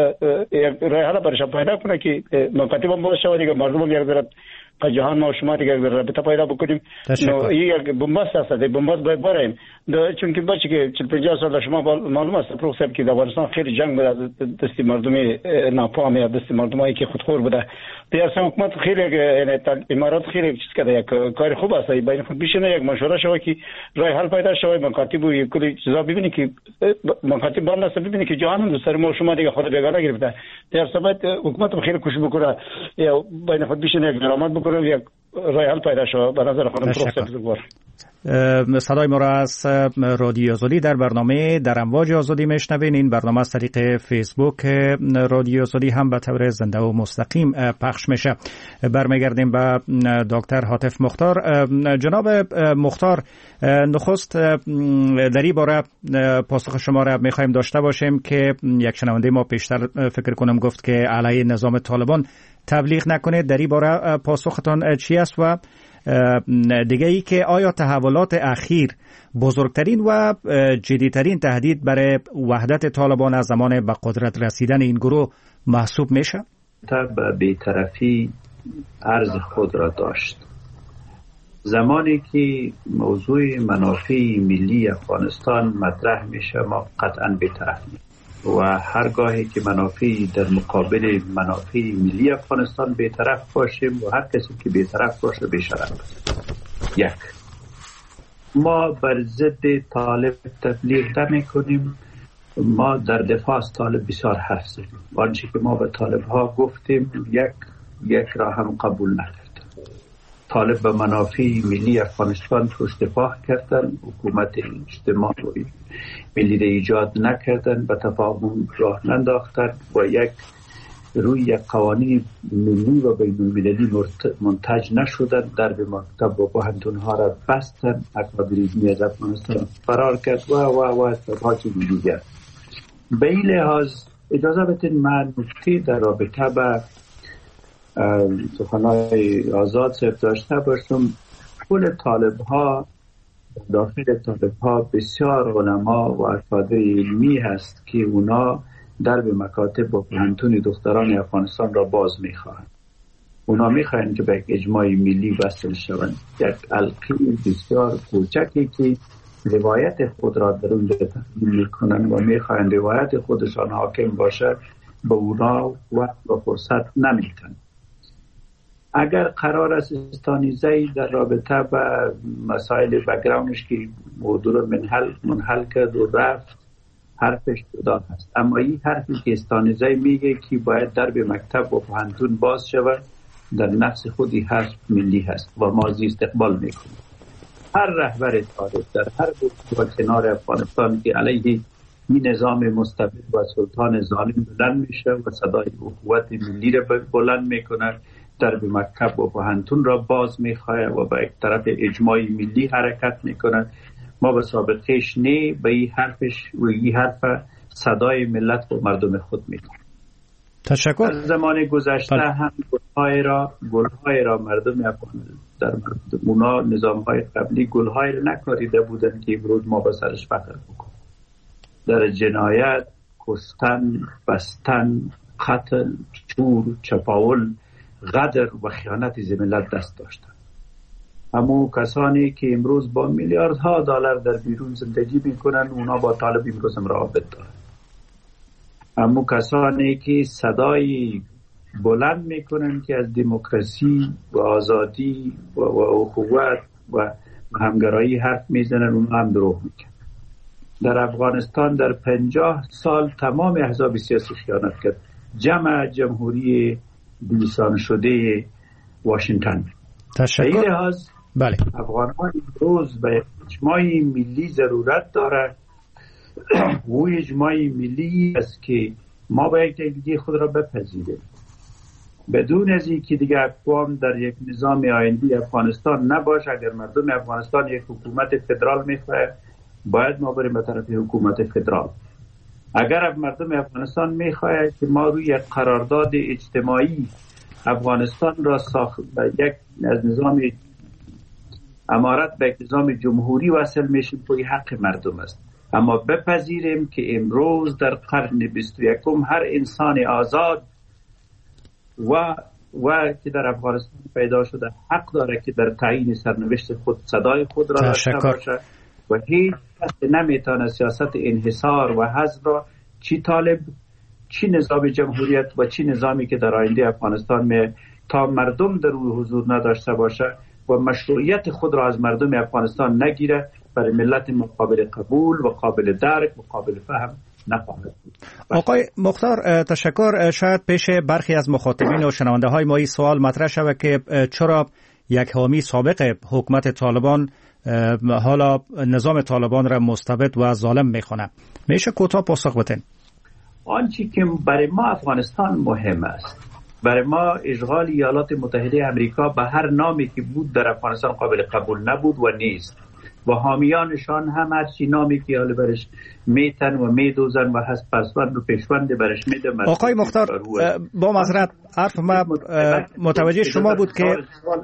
یک راه حل برش پیدا کنه که مکاتب هم باز شود، دیگه مردم هم یک ذره جهان ما شما دیگه رابطه پیدا بکنیم. یک بنبست هست، بنبست باید بریم، چون که بچه که 40-50 سال شما معلوم است پروفسور که در افغانستان خیلی جنگ بوده، دستی مردمی ناپاهم یا دستی مردمایی که خودخور بوده. در اصلا حکومت خیلی امارات خیلی چیز کرده، یک کار خوب است بین خود بشینه، یک مشوره شود که راه حل پیدا شود، مکاتب و کلی چیزا ببینی که مکاتب بند است، ببینی که جهان هم سر ما شما دیگه خود بیگانه گرفته. در اصلا حکومت خیلی کوشش بکنه یا بین خود بشینه یک درآمد بکنه، یک راه حل پیدا شود. به نظر خودم پروفسور صدای ما را از رادیو آزادی در برنامه در امواج آزادی میشنوین. این برنامه از طریق فیسبوک رادیو آزادی هم به طور زنده و مستقیم پخش میشه. برمیگردیم به دکتر هاتف مختار. جناب مختار، نخست در این باره پاسخ شما را میخوایم داشته باشیم که یک شنونده ما پیشتر فکر کنم گفت که علیه نظام طالبان تبلیغ نکنید. در این باره پاسختان چی است؟ و دیگه ای که آیا تحولات اخیر بزرگترین و جدیترین تهدید برای وحدت طالبان از زمان به قدرت رسیدن این گروه محسوب میشه؟ به بی‌طرفی عرض خود را داشت. زمانی که موضوع منافع ملی افغانستان مطرح میشه ما قطعا بی‌طرف و هرگاهی که منافع در مقابل منافع ملی افغانستان بی‌طرف باشیم و هر کسی که بی‌طرف باشه بی‌شرف. یک، ما بر ضد طالب تبلیغ نمی‌کنیم، ما در دفاع از طالب بسیار حرف زدیم. آنچه که ما به طالب ها گفتیم یک را هم قبول نکردن. طالب به منافع ملی افغانستان پشت پا کردن، حکومت اجتماعی ملی را ایجاد نکردن، به تفاهم راه ننداختن و روی قوانین ملی و بین المللی منتج نشدن، در به مکتب و پوهنتون ها را بستن، اکادمیزمی از افغانستان فرار کرد و تفاهم دیگر. به این لحاظ اجازه بدین من نکته در رابطه با سخنهای آزاد صاحب داشته باشم. کل طالب ها، داخل طالب ها بسیار علما و افراد علمی هست که اونا در به مکاتب و پوهنتون دختران افغانستان را باز میخواهند. اونا میخواهند که به یک اجماع ملی وصل شوند، یک حلقه بسیار کوچکی که روایت خود را در اونجا تحمیل میکنند و میخواهند روایت خودشان حاکم باشه، به اونا وقت و فرصت نمیتن. اگر قرار است استانیزه‌ای در رابطه با مسائل بک‌گراندش که موضوع رو منحل کرد و رفت، حرفش جدا هست، اما این حرفی که استانیزه‌ای میگه که باید در به مکتب و پوهنتون باز شود، در نفس خودی حرف ملی هست و ما استقبال میکنیم. هر رهبر طالب در هر گفت و کنار افغانستان که علیه این نظام مستبد و سلطان ظالم بلند میشه و صدای اخوت ملی را بلند میکنه، در مکتب و پوهنتون را باز میخواه و به یک طرف اجماع ملی حرکت میکنه. ما به سابقهش نه به این حرفش و این حرف صدای ملت و مردم خود میکنه. تشکر. در زمان گذشته هم گلهای را مردم افغان در اونا نظامهای قبلی گلهای را نکاریده بودن که امروز ما به سرش فخر بکنیم. در جنایت، کشتن، بستن، قتل، چور، چپاول، غدر و خیانت ملت دست داشتن. همون کسانی که امروز با میلیاردها دلار در بیرون زندگی میکنن اونا با طالب امروز هم رابط دارن. همون کسانی که صدای بلند میکنن که از دموکراسی و آزادی و اخوت و همگرایی حرف میزنن اونا هم دروغ میکنن. در افغانستان در 50 سال تمام احزاب سیاسی خیانت کرد. جمع جمهوری دوستان شده واشنگتن. تشکر. به لحاظ بله. افغانان روز به اجماع ملی ضرورت دارد و اجماع ملی است که ما باید دیگه خود را بپذیریم بدون از اینکه دیگه اقوام در یک نظام آینده افغانستان نباشه. اگر مردم افغانستان یک حکومت فدرال میخواه باید ما بریم به طرف حکومت فدرال. اگر مردم افغانستان میخواه که ما روی یک قرارداد اجتماعی افغانستان را یک از نظام امارت به یک نظام جمهوری وصل میشیم توی حق مردم است. اما بپذیریم که امروز در قرن 21 هر انسان آزاد و که در افغانستان پیدا شده حق داره که در تعیین سرنوشت خود صدای خود را داشته باشه و هیچ کس نمیتونه سیاست انحصار و حذف را چی طالب چی نظام جمهوریت و چی نظامی که در آینده افغانستان تا مردم در روی حضور نداشته باشه و مشروعیت خود را از مردم افغانستان نگیره برای ملت مقابل قبول و قابل درک و قابل فهم نخواهد بود. آقای مختار تشکر. شاید پیش برخی از مخاطبین و شنونده های ما این سوال مطرح شود که چرا یک حامی سابق حکومت طالبان حالا نظام طالبان را مستبد و ظالم میخونه. میشه کوتاه پاسخ بدین؟ آنچه که برای ما افغانستان مهم است، برای ما اشغال ایالات متحده امریکا به هر نامی که بود در افغانستان قابل قبول نبود و نیست و حامیانشان هم هرچی نامی که حالا برش میتن و میدوزن و هست پسوند و پیشوند برش میدن. آقای مختار با معذرت حرف ما متوجه شما بود که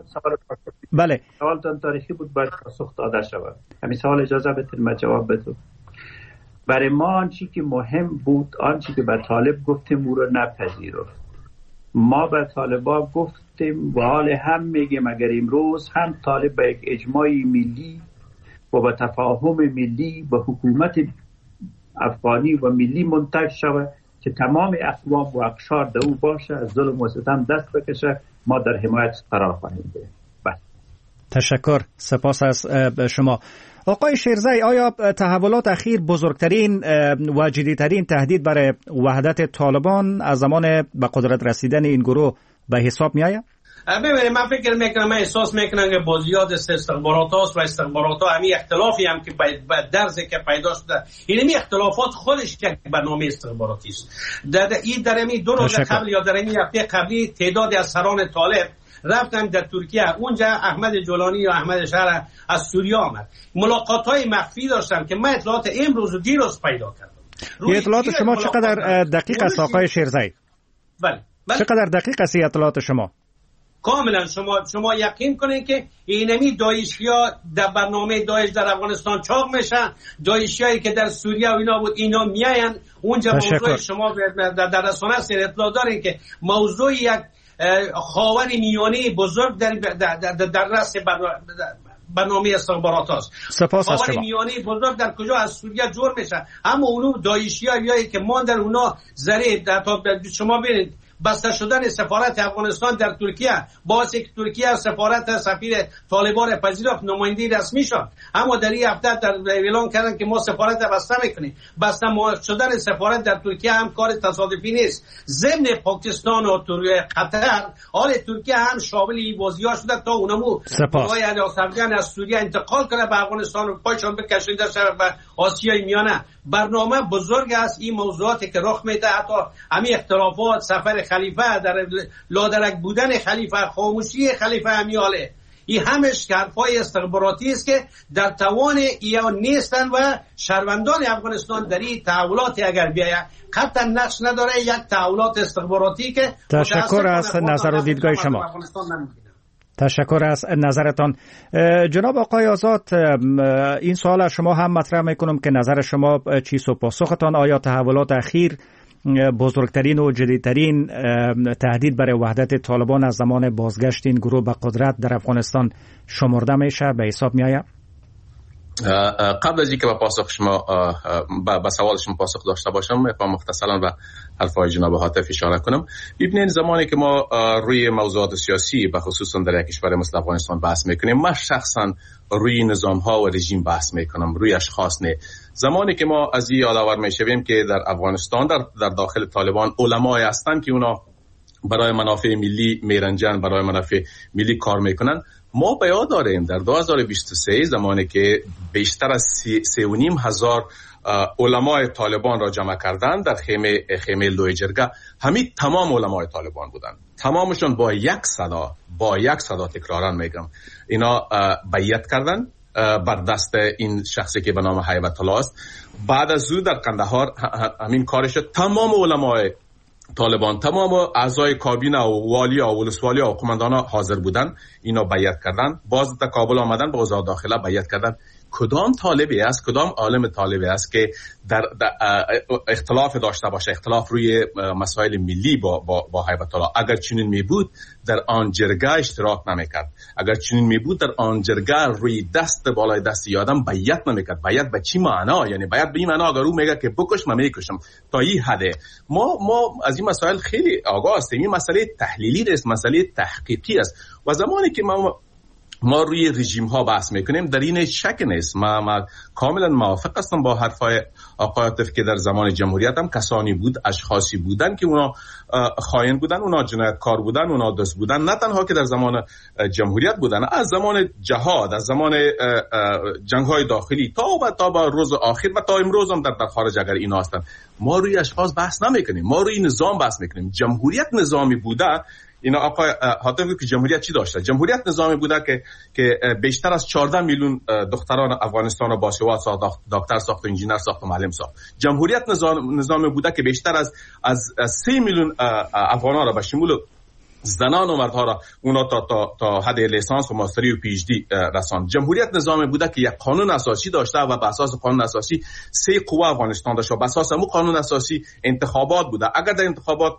بله سوالتان تاریخی بود باید پاسخ داده شود. همین سوال اجازه بدید من جواب بدم. برای ما آنچه که مهم بود، آنچه که به طالب گفتیم او را نپذیرفت. ما به طالبا گفتیم و حال هم میگیم اگر امروز هم طالب به یک اجماع ملی و به تفاهم ملی به حکومت افغانی و ملی منتج شود که تمام اقوام و اقشار در او باشه، از ظلم و ستم دست بکشه، ما در حمایت قرار خواهیم داشت. تشکر. سپاس از شما. آقای شیرزی، آیا تحولات اخیر بزرگترین و جدیترین تهدید برای وحدت طالبان از زمان به قدرت رسیدن این گروه به حساب می آید؟ ببینید من فکر میکنم، من احساس میکنم که بازیاد استخبارات هاست و استخبارات ها همین اختلافی هم که درزی که پیدا شده اینمی اختلافات خودش یک برنامه استخباراتی است. در همین 2 روز قبل یا در همین هفته قبلی تعدادی از سران طالب رفتن در ترکیه. اونجا احمد جولانی یا احمد شهر از سوریه آمد. ملاقات‌های مخفی داشتن که من اطلاعات امروز و دیروز پیدا کردم. اطلاعات شما چقدر دقیق است آقای شیرزی؟ بله. چقدر دقیق است اطلاعات شما؟ کاملا شما یقین کنین که اینمی داعشیا در برنامه داعش در افغانستان چاق میشن. داعشیایی که در سوریه و اینا بود اینا میاین اونجا. موضوع شما در رسانه سر اطلاع دارین که موضوع یک خاور میانی بزرگ در رأس برنامه استخبارات است. خاور میانی بزرگ در کجا از سوریه جور میشه. اما اونو داعشیایی که ما در اونا ذریع شما ببینید بسته شدن سفارت افغانستان در ترکیه باعث که ترکیه سفارت سفیر طالبان پذیرفت، نماینده رسمی شد. اما در این هفته در اعلام کردن که ما سفارت بسته میکنیم. بسته شدن سفارت در ترکیه هم کار تصادفی نیست. ضمن پاکستان و قطر، حال ترکیه هم شامل این بازی‌ها شده تا اونمو آقای علی صفدیان از سوریه انتقال کنه به افغانستان و پایشان بکشیده شده به آسیای میانه. برنامه بزرگ است. این موضوعاتی که رخ میده، حتی همین اختلافات، سفر خلیفه، در لادرک بودن خلیفه، خاموشی خلیفه امیاله، این همش حرفای استخباراتی است که در توان یا نیستن و شهروندان افغانستان در این تحولات اگر بیاید قطعا نقش نداره. یک تحولات استخباراتی که تشکر از نظر و دیدگاه شما. تشکر از نظرتان. جناب آقای آزاد، این سوال از شما هم مطرح میکنم که نظر شما چیست و پاسختان. آیا تحولات اخیر بزرگترین و جدیدترین تهدید برای وحدت طالبان از زمان بازگشت این گروه به قدرت در افغانستان شمرده میشه، به حساب میآید؟ قبل از اینکه به پاسخ شما به سوال شما پاسخ داشته باشم، میخوام مختصرا به حرفای جناب هاتف اشاره کنم. ببینید، زمانی که ما روی موضوعات سیاسی به خصوص در یک کشور مثل افغانستان بحث میکنیم، من شخصا روی نظام ها و رژیم بحث میکنم، روی اشخاص نه. زمانی که ما از این یادآور میشویم که در افغانستان در داخل طالبان علمای هستند که اونا برای منافع ملی میرنجن، برای منافع ملی کار میکنن. ما به یاد داریم در 2023 زمانی که بیشتر از 3.5 هزار علمای طالبان را جمع کردن در خیمه لوی جرگه، همین تمام علمای طالبان بودن، تمامشون با یک صدا تکرارا میگم اینا بیعت کردن بر دست این شخصی که به نام هیبت الله است. بعد از او در قندهار همین کارش، تمام علمای طالبان، تمام اعضای کابینه و والی و ولسوالی و قماندان حاضر بودن، اینا بیعت کردن. باز تا کابل آمدن، به وزارت داخله بیعت کردن. کدام طالبی است، کدام عالم طالبی است که در اختلاف داشته باشه، اختلاف روی مسائل ملی با هیبت الله؟ اگر چنین می بود در آن جرگه اشتراک نمیکرد، اگر چنین می بود در آن جرگه روی دست بالای دست یادم بیعت نمیکرد. بیعت به چی معنا؟ یعنی بیعت به این معنا اگر او میگه که بکش من میکشم، تا این حده. ما از این مسائل خیلی آگاه هستیم. این مسئله تحلیلی است، مسئله تحقیقی است. و زمانی که ما روی رژیم ها بحث میکنیم، در این شک نیست. ما کاملا موافق هستم با حرفای آقای عاطف که در زمان جمهوریت هم کسانی بود، اشخاصی بودن که اونا خائن بودن، اونا جنایتکار بودن، اونا دزد بودن. نه تنها که در زمان جمهوریت بودن، از زمان جهاد، از زمان جنگ های داخلی تا با روز آخر و تا امروز هم در خارج اگر اینا هستن. ما روی اشخاص بحث نمیکنیم، ما روی نظام بحث میکنیم. جمهوریت نظامی بوده. اینا آقای حاطف که جمهوریت چی داشته؟ جمهوریت نظامی بوده که بیشتر از 14 میلیون دختران افغانستان رو باسواد ساخت، دکتر ساخت، انجینر ساخت و معلم ساخت. جمهوریت نظامی بوده که بیشتر از 3 میلیون افغانان را به شمول زنان و مردها را اونا تا حد لیسانس و ماستری و پی اچ دی رساند. جمهوریت نظامی بوده که یک قانون اساسی داشته و به اساس قانون اساسی 3 قوه افغانستان داشته و به اساس همون قانون اساسی انتخابات بوده. اگر در انتخابات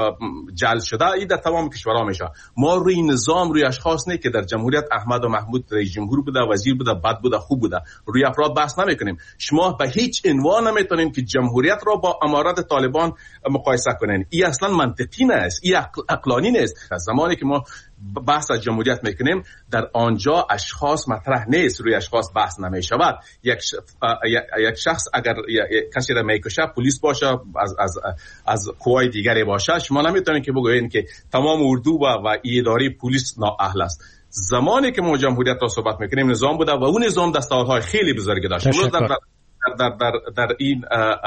جعل شده، این در تمام کشورها میشه. ما روی نظام، روی اشخاص نه که در جمهوریت احمد و محمود رئیس جمهور بوده، وزیر بوده، بد بوده، خوب بوده، روی افراد بحث نمیکنیم. شما به هیچ عنوان نمیتونین که جمهوریت را با امارات طالبان مقایسه کنین. این اصلا منطقی نیست، این عقلانی نیست. از زمانی که ما بحث از جمهوریت میکنیم، در آنجا اشخاص مطرح نیست، روی اشخاص بحث نمیشود. یک شخص اگر کسی را میکشه، پلیس باشه، از قوای دیگری باشه، شما نمیتونید که بگوین که تمام اردو و اداره پلیس نااهل است. زمانی که ما جمهوریت را صحبت میکنیم، نظام بوده و اون نظام دستاوردهای خیلی بزرگی داشت. در این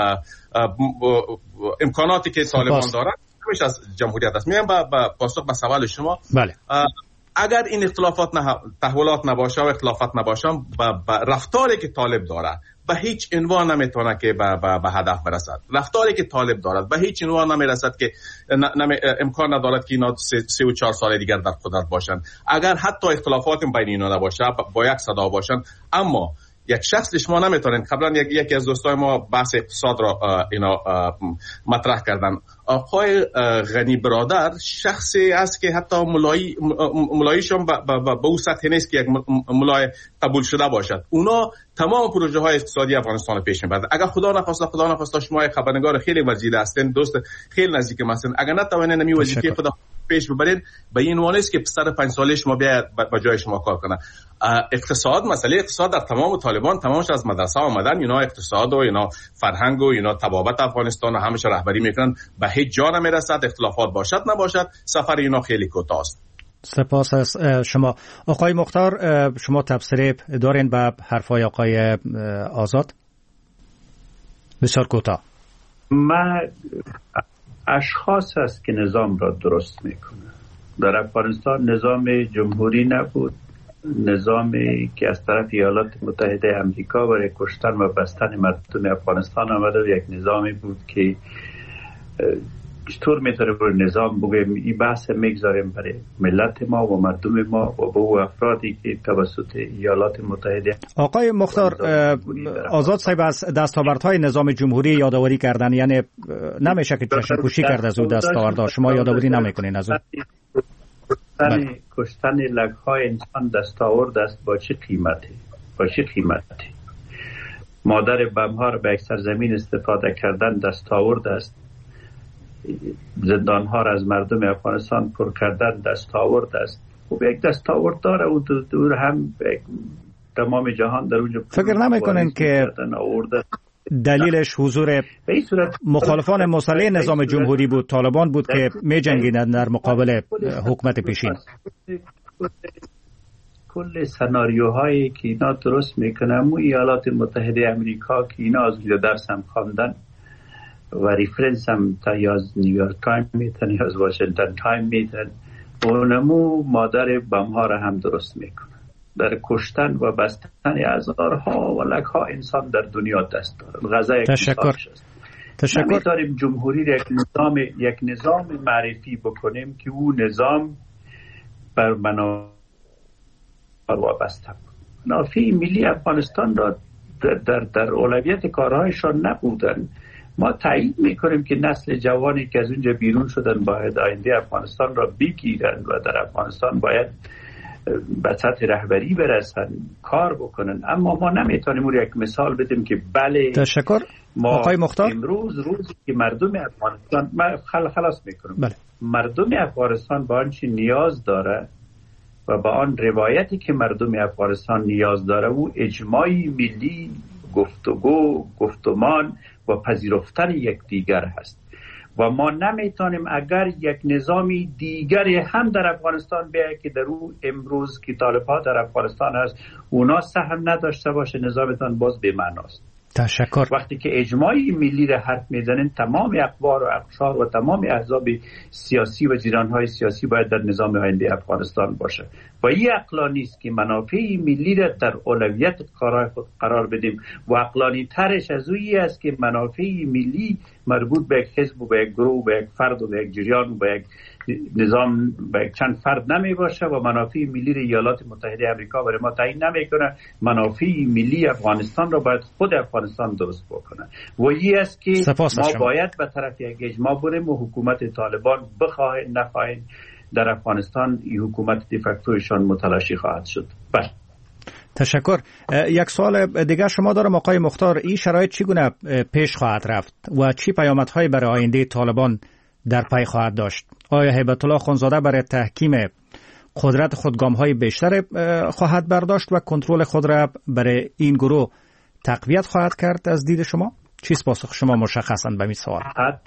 امکاناتی که طالبان دارند میشه از جمهوریت است. میگم با پاسخ به سوال شما، بله، اگر این تحولات نباشه و اختلافات نباشه، با رفتاری که طالب داره به هیچ عنوان نمیتونه که به هدف برسد. رفتاری که طالب دارد به هیچ عنوان نمیرسد که امکان ندارد که اینا 3 و 4 سال دیگر در قدرت باشند. اگر حتی اختلافات بین اینا نباشه، با یک صدا باشند، اما یک شخص شما نمیتونید. قبلا یکی از دوستای ما بحث اقتصاد را اینا مطرح کردن. آقای غنی برادر شخصی است که حتی ملاییشون به اون سطح نیست که یک ملای قبول شده باشد. اونا تمام پروژه های اقتصادی افغانستان پیش میبرند. اگر خدا نخواسته شما یک خبرنگار خیلی وزیده هستین، دوست خیلی نزدیک هستین، اگر نتوانید نمی وظیفه خدا پیش ببرید، به این عنوان است که پسر 5 ساله شما بیاید به جای شما کار کنه. مسئله اقتصاد در تمام طالبان تمامش از مدرسه آمدن. اینا اقتصاد و اینا فرهنگ و اینا تبابت افغانستان و همش رهبری میکنن، به هیچ جا نمیرسد. اختلافات باشد نباشد، سفر اینا خیلی کوتاه است. سپاس از شما. آقای مختار، شما تبصره دارین به حرفای آقای آزاد؟ بسیار کوتاه. من اشخاص است که نظام را درست میکنه. در افغانستان نظام جمهوری نبود، نظامی که از طرف ایالات متحده امریکا برای کشتن و بستن مردم افغانستان آمده و یک نظامی بود که چطور میتونه برای نظام بگیم این بحث میگذاریم برای ملت ما و مردم ما و به او افرادی که توسط ایالات متحده. آقای مختار، آزاد صاحب از دستاوردهای نظام جمهوری یادآوری کردن، یعنی نمیشه که چشم‌پوشی کرد از او دستاوردها. شما یادآوری نمیکنین از او؟ کشتن لگ‌های انسان دستاورد است. با چه قیمتی؟ مادر بم‌ها را به یک سرزمین استفاده کردن دستاورد است. زندان‌ها را از مردم افغانستان پر کردن دستاورد است. خب یک دستاورد داره و دور هم تمام جهان در اونجا. فکر نمی‌کنین که دلیلش حضور مخالفان مسلح نظام جمهوری بود، طالبان بود که می جنگیدند در مقابل حکومت پیشین؟ کل سناریوهایی که اینا درست میکنن و ایالات متحده امریکا که اینا از اونجا درس هم خواندن و ریفرنس هم تا از نیویورک تایم میتن یا از واشنگتن تایم میتن، اونمو مادر بمها را هم درست میکنن. در کشتن و بستن هزارها و لکها انسان در دنیا دست دارن. غزه یک تشکر. نمیتونیم جمهوری یک نظام معرفی بکنیم که او نظام بر منافع وابسته بود. منافع ملی افغانستان را در اولویت کارهایشان نبودن. ما تایید میکنیم که نسل جوانی که از اونجا بیرون شدن باید آینده افغانستان را بگیرن و در افغانستان باید به سطح رهبری برسن، کار بکنن. اما ما نمیتونیم یک مثال بدیم که بله. تشکر. آقای مختار، امروز روزی که مردم افغانستان، من خلاص میکنم، بله، مردم افغانستان با آنچه نیاز داره و با آن روایتی که مردم افغانستان نیاز داره و اجماعی ملی، گفتمان و پذیرفتن یکدیگر هست. و ما نمیتونیم اگر یک نظامی دیگری هم در افغانستان بیاید که در او امروز که طالب‌ها در افغانستان هست اونا سهم نداشته باشه، نظامتان باز بی‌معناست. تشکر. وقتی که اجماعی ملی را حرف میزنن، تمام اقوار و اقشار و تمام احزاب سیاسی و جریان‌های سیاسی باید در نظام آینده افغانستان باشه و این عقلانی است که منافع ملی را در اولویت خود قرار بدیم و عقلانی ترش از اویی است که منافع ملی مربوط به یک حزب و به یک گروه، به یک فرد و به یک جریان و به یک نظام، به چند فرد نمی باشه و منافع ملی ایالات متحده آمریکا برای ما تعیین نمیکنه. منافع ملی افغانستان را باید خود افغانستان درست بکنه و این است که ما باید به طرف یک اجماع بریم و حکومت طالبان بخواهد نخواهد در افغانستان این حکومت دیفکتویشان متلاشی خواهد شد. بله. تشکر. یک سوال دیگر شما دارم آقای مختار، این شرایط چگونه پیش خواهد رفت و چی پیامدهای برای آینده طالبان در پی خواهد داشت؟ آیا هیبت الله خانزاده برای تحکیم قدرت خود گام‌های بیشتر خواهد برداشت و کنترل خود را برای این گروه تقویت خواهد کرد از دید شما؟ چیست پاسخ شما مشخصاً به این سوال؟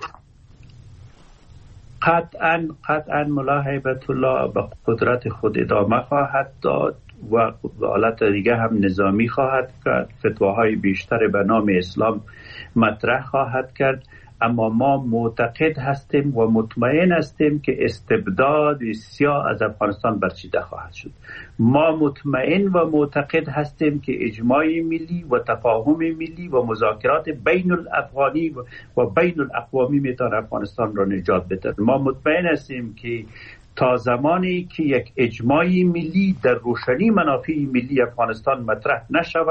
قطعاً ملا هیبت الله به قدرت خود ادامه خواهد داد و حالت دیگه هم نظامی خواهد کرد، فتواهای بیشتر به نام اسلام مطرح خواهد کرد. اما ما معتقد هستیم و مطمئن هستیم که استبداد سیاه از افغانستان برچیده خواهد شد. ما مطمئن و معتقد هستیم که اجماع ملی و تفاهم ملی و مذاکرات بین الافغانی و بین الاقوامی میتونه افغانستان را نجات بده. ما مطمئن هستیم که تا زمانی که یک اجماع ملی در روشنی منافع ملی افغانستان مطرح نشود،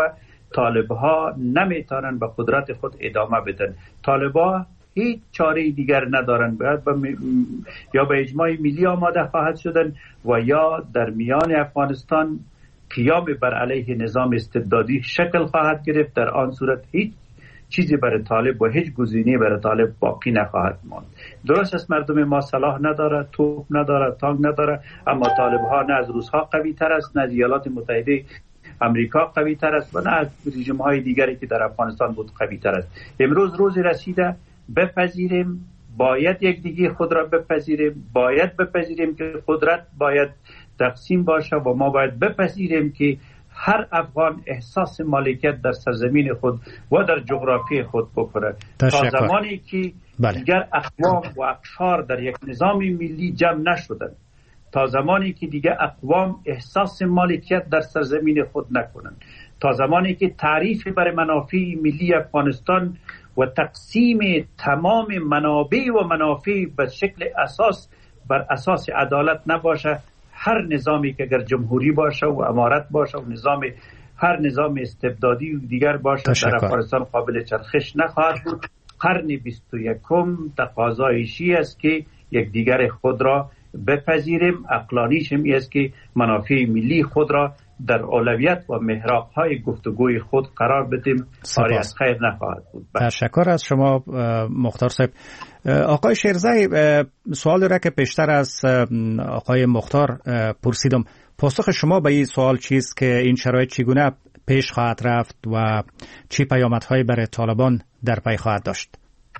طالبها نمیتونن به قدرت خود ادامه بدن. طالبها هیچ چاره دیگر ندارن، باید یا به اجماع ملی آماده خواهد شدن و یا در میان افغانستان قیام بر علیه نظام استبدادی شکل خواهد گرفت. در آن صورت هیچ چیزی برای طالب و هیچ گزینه‌ای برای طالب باقی نخواهد ماند. درست است مردم ما سلاح نداره، توپ نداره، تانک نداره، اما طالب ها نه از روس‌ها قوی تر است، نه از ایالات متحده امریکا قوی تر است و نه از رژیم های دیگری که در افغانستان بود قوی تر است. امروز روز رسیده، بپذیریم، باید یکدیگه خود را بپذیریم، باید بپذیریم که قدرت باید تقسیم باشه و ما باید بپذیریم که هر افغان احساس مالکیت در سرزمین خود و در جغرافی خود بکنه. تا زمانی که دیگر اقوام و اقشار در یک نظام ملی جمع نشدن، تا زمانی که دیگر اقوام احساس مالکیت در سرزمین خود نکنن، تا زمانی که تعریف بر منافع ملی افغانستان و تقسیم تمام منابع و منافع به شکل بر اساس عدالت نباشه، هر نظامی که اگر جمهوری باشه و امارت باشه و هر نظام استبدادی و دیگر باشه در افغانستان قابل چرخش نخواهد بود. قرن 21 تقاضایشی است که یکدیگر خود را بپذیریم. عقلانیش هم است که منافع ملی خود را در اولویت و محراق‌های گفتگوی خود قرار بدیم. کاری از خیر نخواهد بود. تشکر از شما مختار صاحب. آقای شیرزی، سوال را که پیشتر از آقای مختار پرسیدم، پاسخ شما به این سوال چیست که این شرایط چگونه پیش خواهد رفت و چی پیامدهایی برای طالبان در پی خواهد داشت؟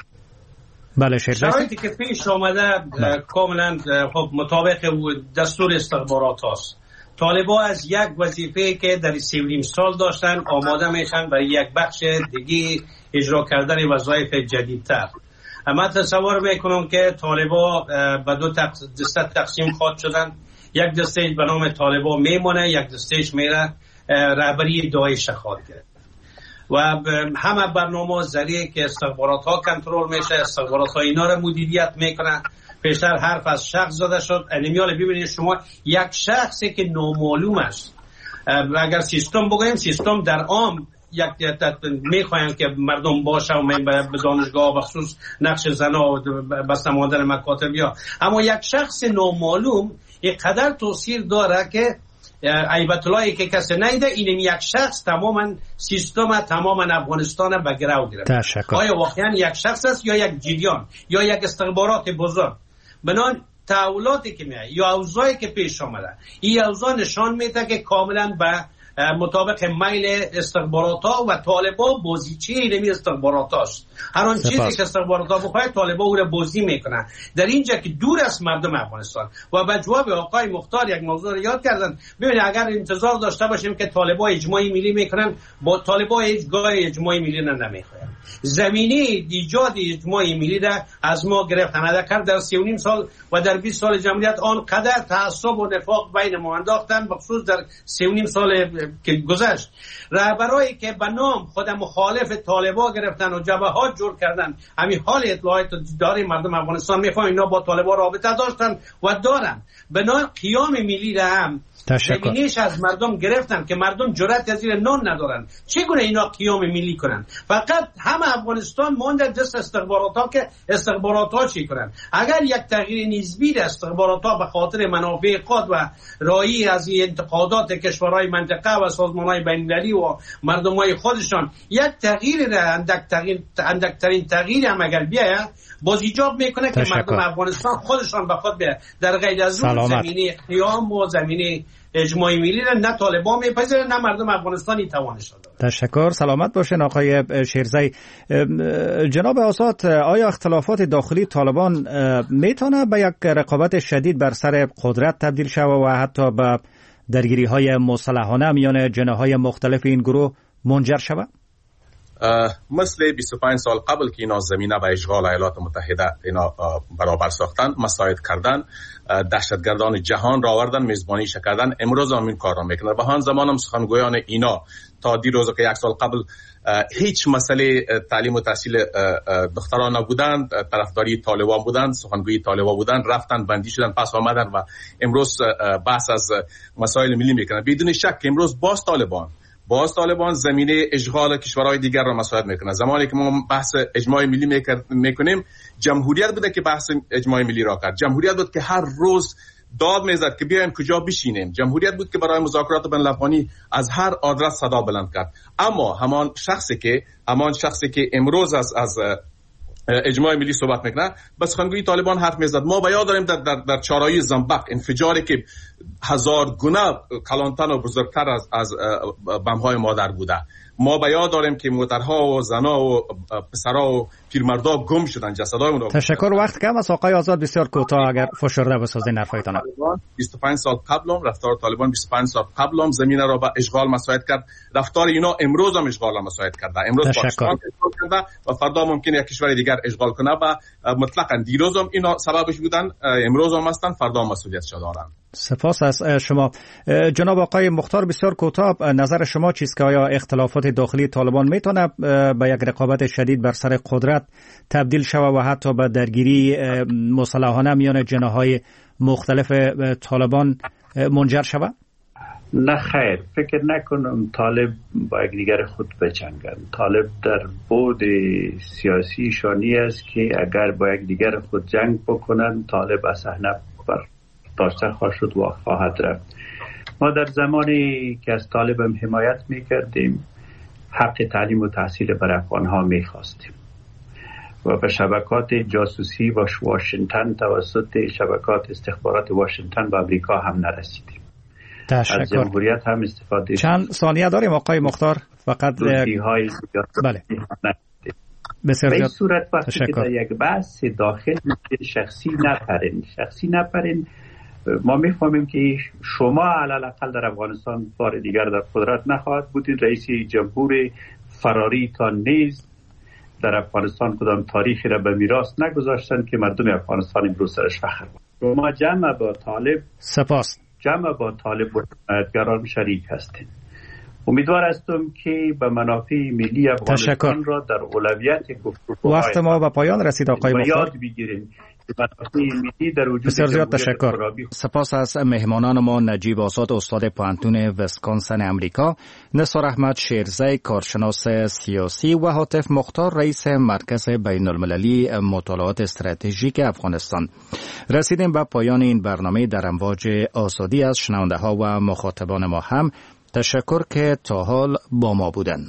بله شیرزی. شرایطی که پیش آمده کاملا خب مطابق دستور استخبارات هست. طالبا از یک وظیفه که در 3.5 سال داشتن آماده میشن برای یک بخش دیگه اجرا کردن وظایف جدیدتر. اما تصور میکنم که طالبا به دو دسته تقسیم خواهد شدن. یک دسته به نام طالبا میمونه، یک دستهش میره رهبری داعش خواهد گرفت و همه برنامه ذریعه که استخبارات ها کنترل میشه، استخبارات ها اینا رو مدیریت میکنن. پیشتر حرف از شخص زده شد. انمیال ببینید شما یک شخصی که نامعلوم است، اگر سیستم بگویم سیستم در عام یک میخواین که مردم باشه و به دانشگاه بخصوص نقش زنا و بسته ماندن مکاتب یا، اما یک شخص نامعلوم اینقدر تاثیر داره که ایبت اللهی که کسی نیده، این یک شخص تماما سیستم تماما افغانستان به گرو گرفت. آیا واقعا یک شخص است یا یک جریان یا یک استخبارات بزرگ؟ بنان تحولاتی که میاد یا اوضاعی که پیش آمده، این اوضاع نشان میده که کاملا به مطابق میل استخبارات ها و طالبا بازیچه اینمی استخبارات هاست. هر آن چیزی که استخبارات ها بخواهد طالبا او را بازی میکنن در اینجا که دور است مردم افغانستان. و به جواب آقای مختار یک موضوع رو یاد کردن. ببینید اگر انتظار داشته باشیم که طالبا اجماعی ملی میکنن، با طالبا هیچگاه اجماعی ملی نمیخواهند. زمینه ایجاد اجماعی ملی را از ما گرفتن. ادکر در 3.5 سال و در 20 سال جمهوریت آنقدر تعصب و نفاق بین ما انداختن، بخصوص در 3.5 سال که گذشت. رهبرایی که به نام خود مخالف طالبا گرفتن و جبهات جور کردن، همین حال اطلاعات داریم مردم افغانستان میفهمن اینا با طالبا رابطه داشتن و دارن. بنا قیام ملی را هم ببینیش از مردم گرفتن که مردم جرأت از این نان ندارن. چگونه اینا قیام ملی کنن؟ فقط همه افغانستان مونده دست استخبارات‌ها که استخبارات‌ها چی کنن. اگر یک تغییر نسبی در استخبارات‌ها به خاطر منافع خود و رایی از انتقادات کشورهای منطقه و سازمان‌های بین‌المللی و مردمای خودشان یک تغییر را اندکترین تغییر هم اگر بیاید، باز ایجاب میکنه که مردم افغانستان خودشان به خود بیاید در غیر از اون زمینه قیام و زمینه اجماعی ملی را نه طالبان میپذیرن نه مردم افغانستانی توانش دارن. تشکر. سلامت باشین آقای شیرزی. جناب آزاد، آیا اختلافات داخلی طالبان میتونه به یک رقابت شدید بر سر قدرت تبدیل شود و حتی به درگیری های مسلحانه میان جناح‌های مختلف این گروه منجر شود؟ مثل 25 سال قبل که اینا زمینه به اشغال ایالات متحده اینا برابر ساختن، مساعد کردن، دهشتگردان جهان را آوردن، میزبانی کردن، امروز هم این کار را میکنن. به همان زمان هم سخنگویان اینا تا دیروز که 1 سال قبل هیچ مسئله تعلیم و تحصیل دختران نبودند، طرفداری طالبان بودند، سخنگوی طالبان بودند، رفتن بندی شدن، پس آمدن و امروز بحث از مسائل ملی میکنن. بدون شک امروز باز طالبان باز طالبان زمینه اشغال کشورهای دیگر را مساعد میکنه. زمانی که ما بحث اجماع ملی میکنیم، جمهوریت بوده که بحث اجماع ملی را کرد، جمهوریت بود که هر روز داد میزد که بیایم کجا بشینیم، جمهوریت بود که برای مذاکرات بین الافغانی از هر آدرس صدا بلند کرد. اما همان شخصی که امروز از اجماع ملی صحبت میکنه، بس سخنگوی طالبان حرف میزد. ما بیاد داریم در چارایی زنبق انفجاری که 1000 گونه کلانتر و بزرگتر از بمب‌های مادر بوده. ما بیاد داریم که موترها و زنا و پسرها و پیرمردا گم شدن، جسدهای اونها. تشکر. وقت کم است آقای آزاد، بسیار کوتاه اگر فشرده بسازین حرفایتان. 25 سال قبلم رفتار طالبان 25 سال قبلم زمینه را به اشغال مساعد کرد. رفتار اینا امروز هم اشغال مساعد کرده. امروز پاکستان اشغال کرده و فردا ممکنه یک کشور دیگر اشغال کنه و مطلقاً دیروز هم اینا سببش بودن، امروز هم هستن، فردا مسئولیتش دارن. سپاس از شما جناب آقای مختار. بسیار کوتاه نظر شما چیست که آیا اختلافات داخلی طالبان میتونه به یک رقابت شدید بر سر قدرت تبدیل شود و حتی به درگیری مسلحانه میان جناح‌های مختلف طالبان منجر شود؟ نه خیر، فکر نکنم طالب با یک دیگر خود بجنگن. طالب در بعد سیاسی شانی است که اگر با یک دیگر خود جنگ بکنن، طالب از صحنه داشته خواهد شد و خواهد رفت. ما در زمانی که از طالب هم حمایت میکردیم، حق تعلیم و تحصیل بر افغانها میخواستیم و به شبکات جاسوسی و واشنگتن توسط شبکات استخبارات واشنگتن و امریکا هم نرسیدیم. تشکر. از جمهوریت هم استفاده. چند ثانیه داریم آقای مختار؟ فقط بله. به این صورت وقتی که در یک بحث داخل شخصی نپرین ما میفهمیم که شما علالاقل در افغانستان بار دیگر در قدرت نخواهد بودید. رئیس جمهور فراری تا نیز در افغانستان کدام تاریخی را به میراث نگذاشتن که مردم افغانستان امروز سرش فخر کنند. شما جمع با طالب و حمایتگران شریک هستید. امیدوار هستم که به منافع ملی افغانستان را در اولویت گفتگوهای وقت ما به پایان رسید آقای مختار. یاد بگیریم که منافع ملی در وجود. بسیار زیاد تشکر. سپاس از مهمانان ما: نجیب آزاد استاد پوهنتون ویسکانسن امریکا، نثار احمد شیرزی کارشناس سیاسی و هاتف مختار رئیس مرکز بین المللی مطالعات استراتژیک افغانستان. رسیدیم به پایان این برنامه در امواج آزادی. از شنونده ها و مخاطبان ما هم تشکر که تا حال با ما بودند.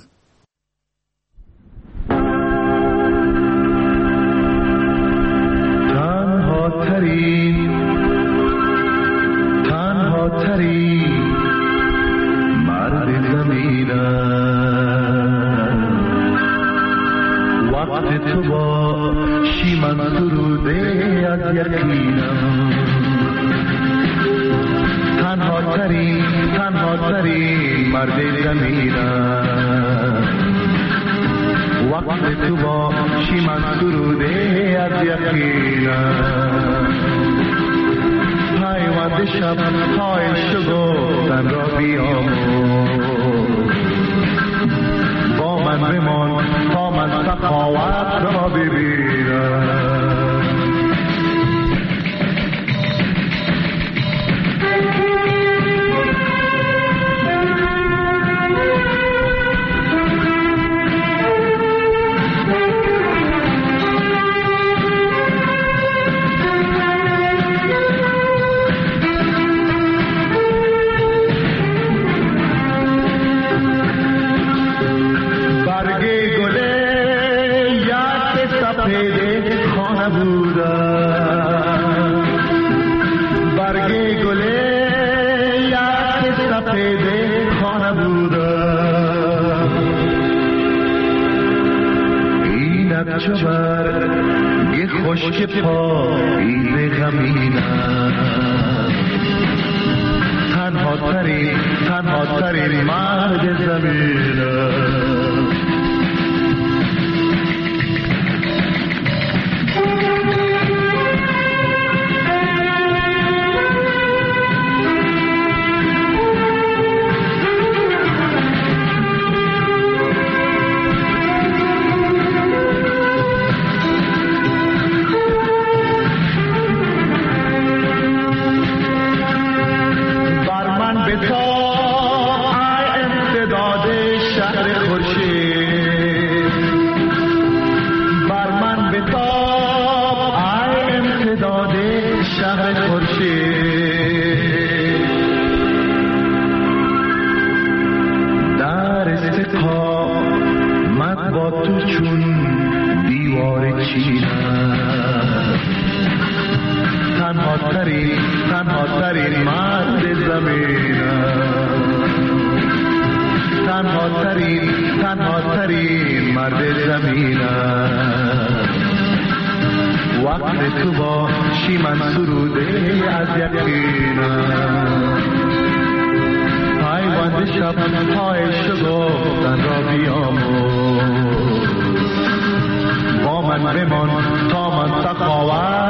تنها ترین مرد زمینم، وقت تو باشی من سروده از یقینم. تنها ترین مرد زمینم، وقت تو باشی من سروده از یقینم. پیوند شب های شگفتن را بیاموز، با من بمان تا من سخاوت را ببینم. یه خشک پاییز غمینم، تنها ترین مرد زمینم. داده در استقامت با تو چون دیوار چینم، تنها ترین مرد زمینم، تنها ترین مرد زمینم. وقت تو باشی من سروده از یقینم، پیوند شبهای شگفتن را بیاموز، با من بمان تا من سخاوت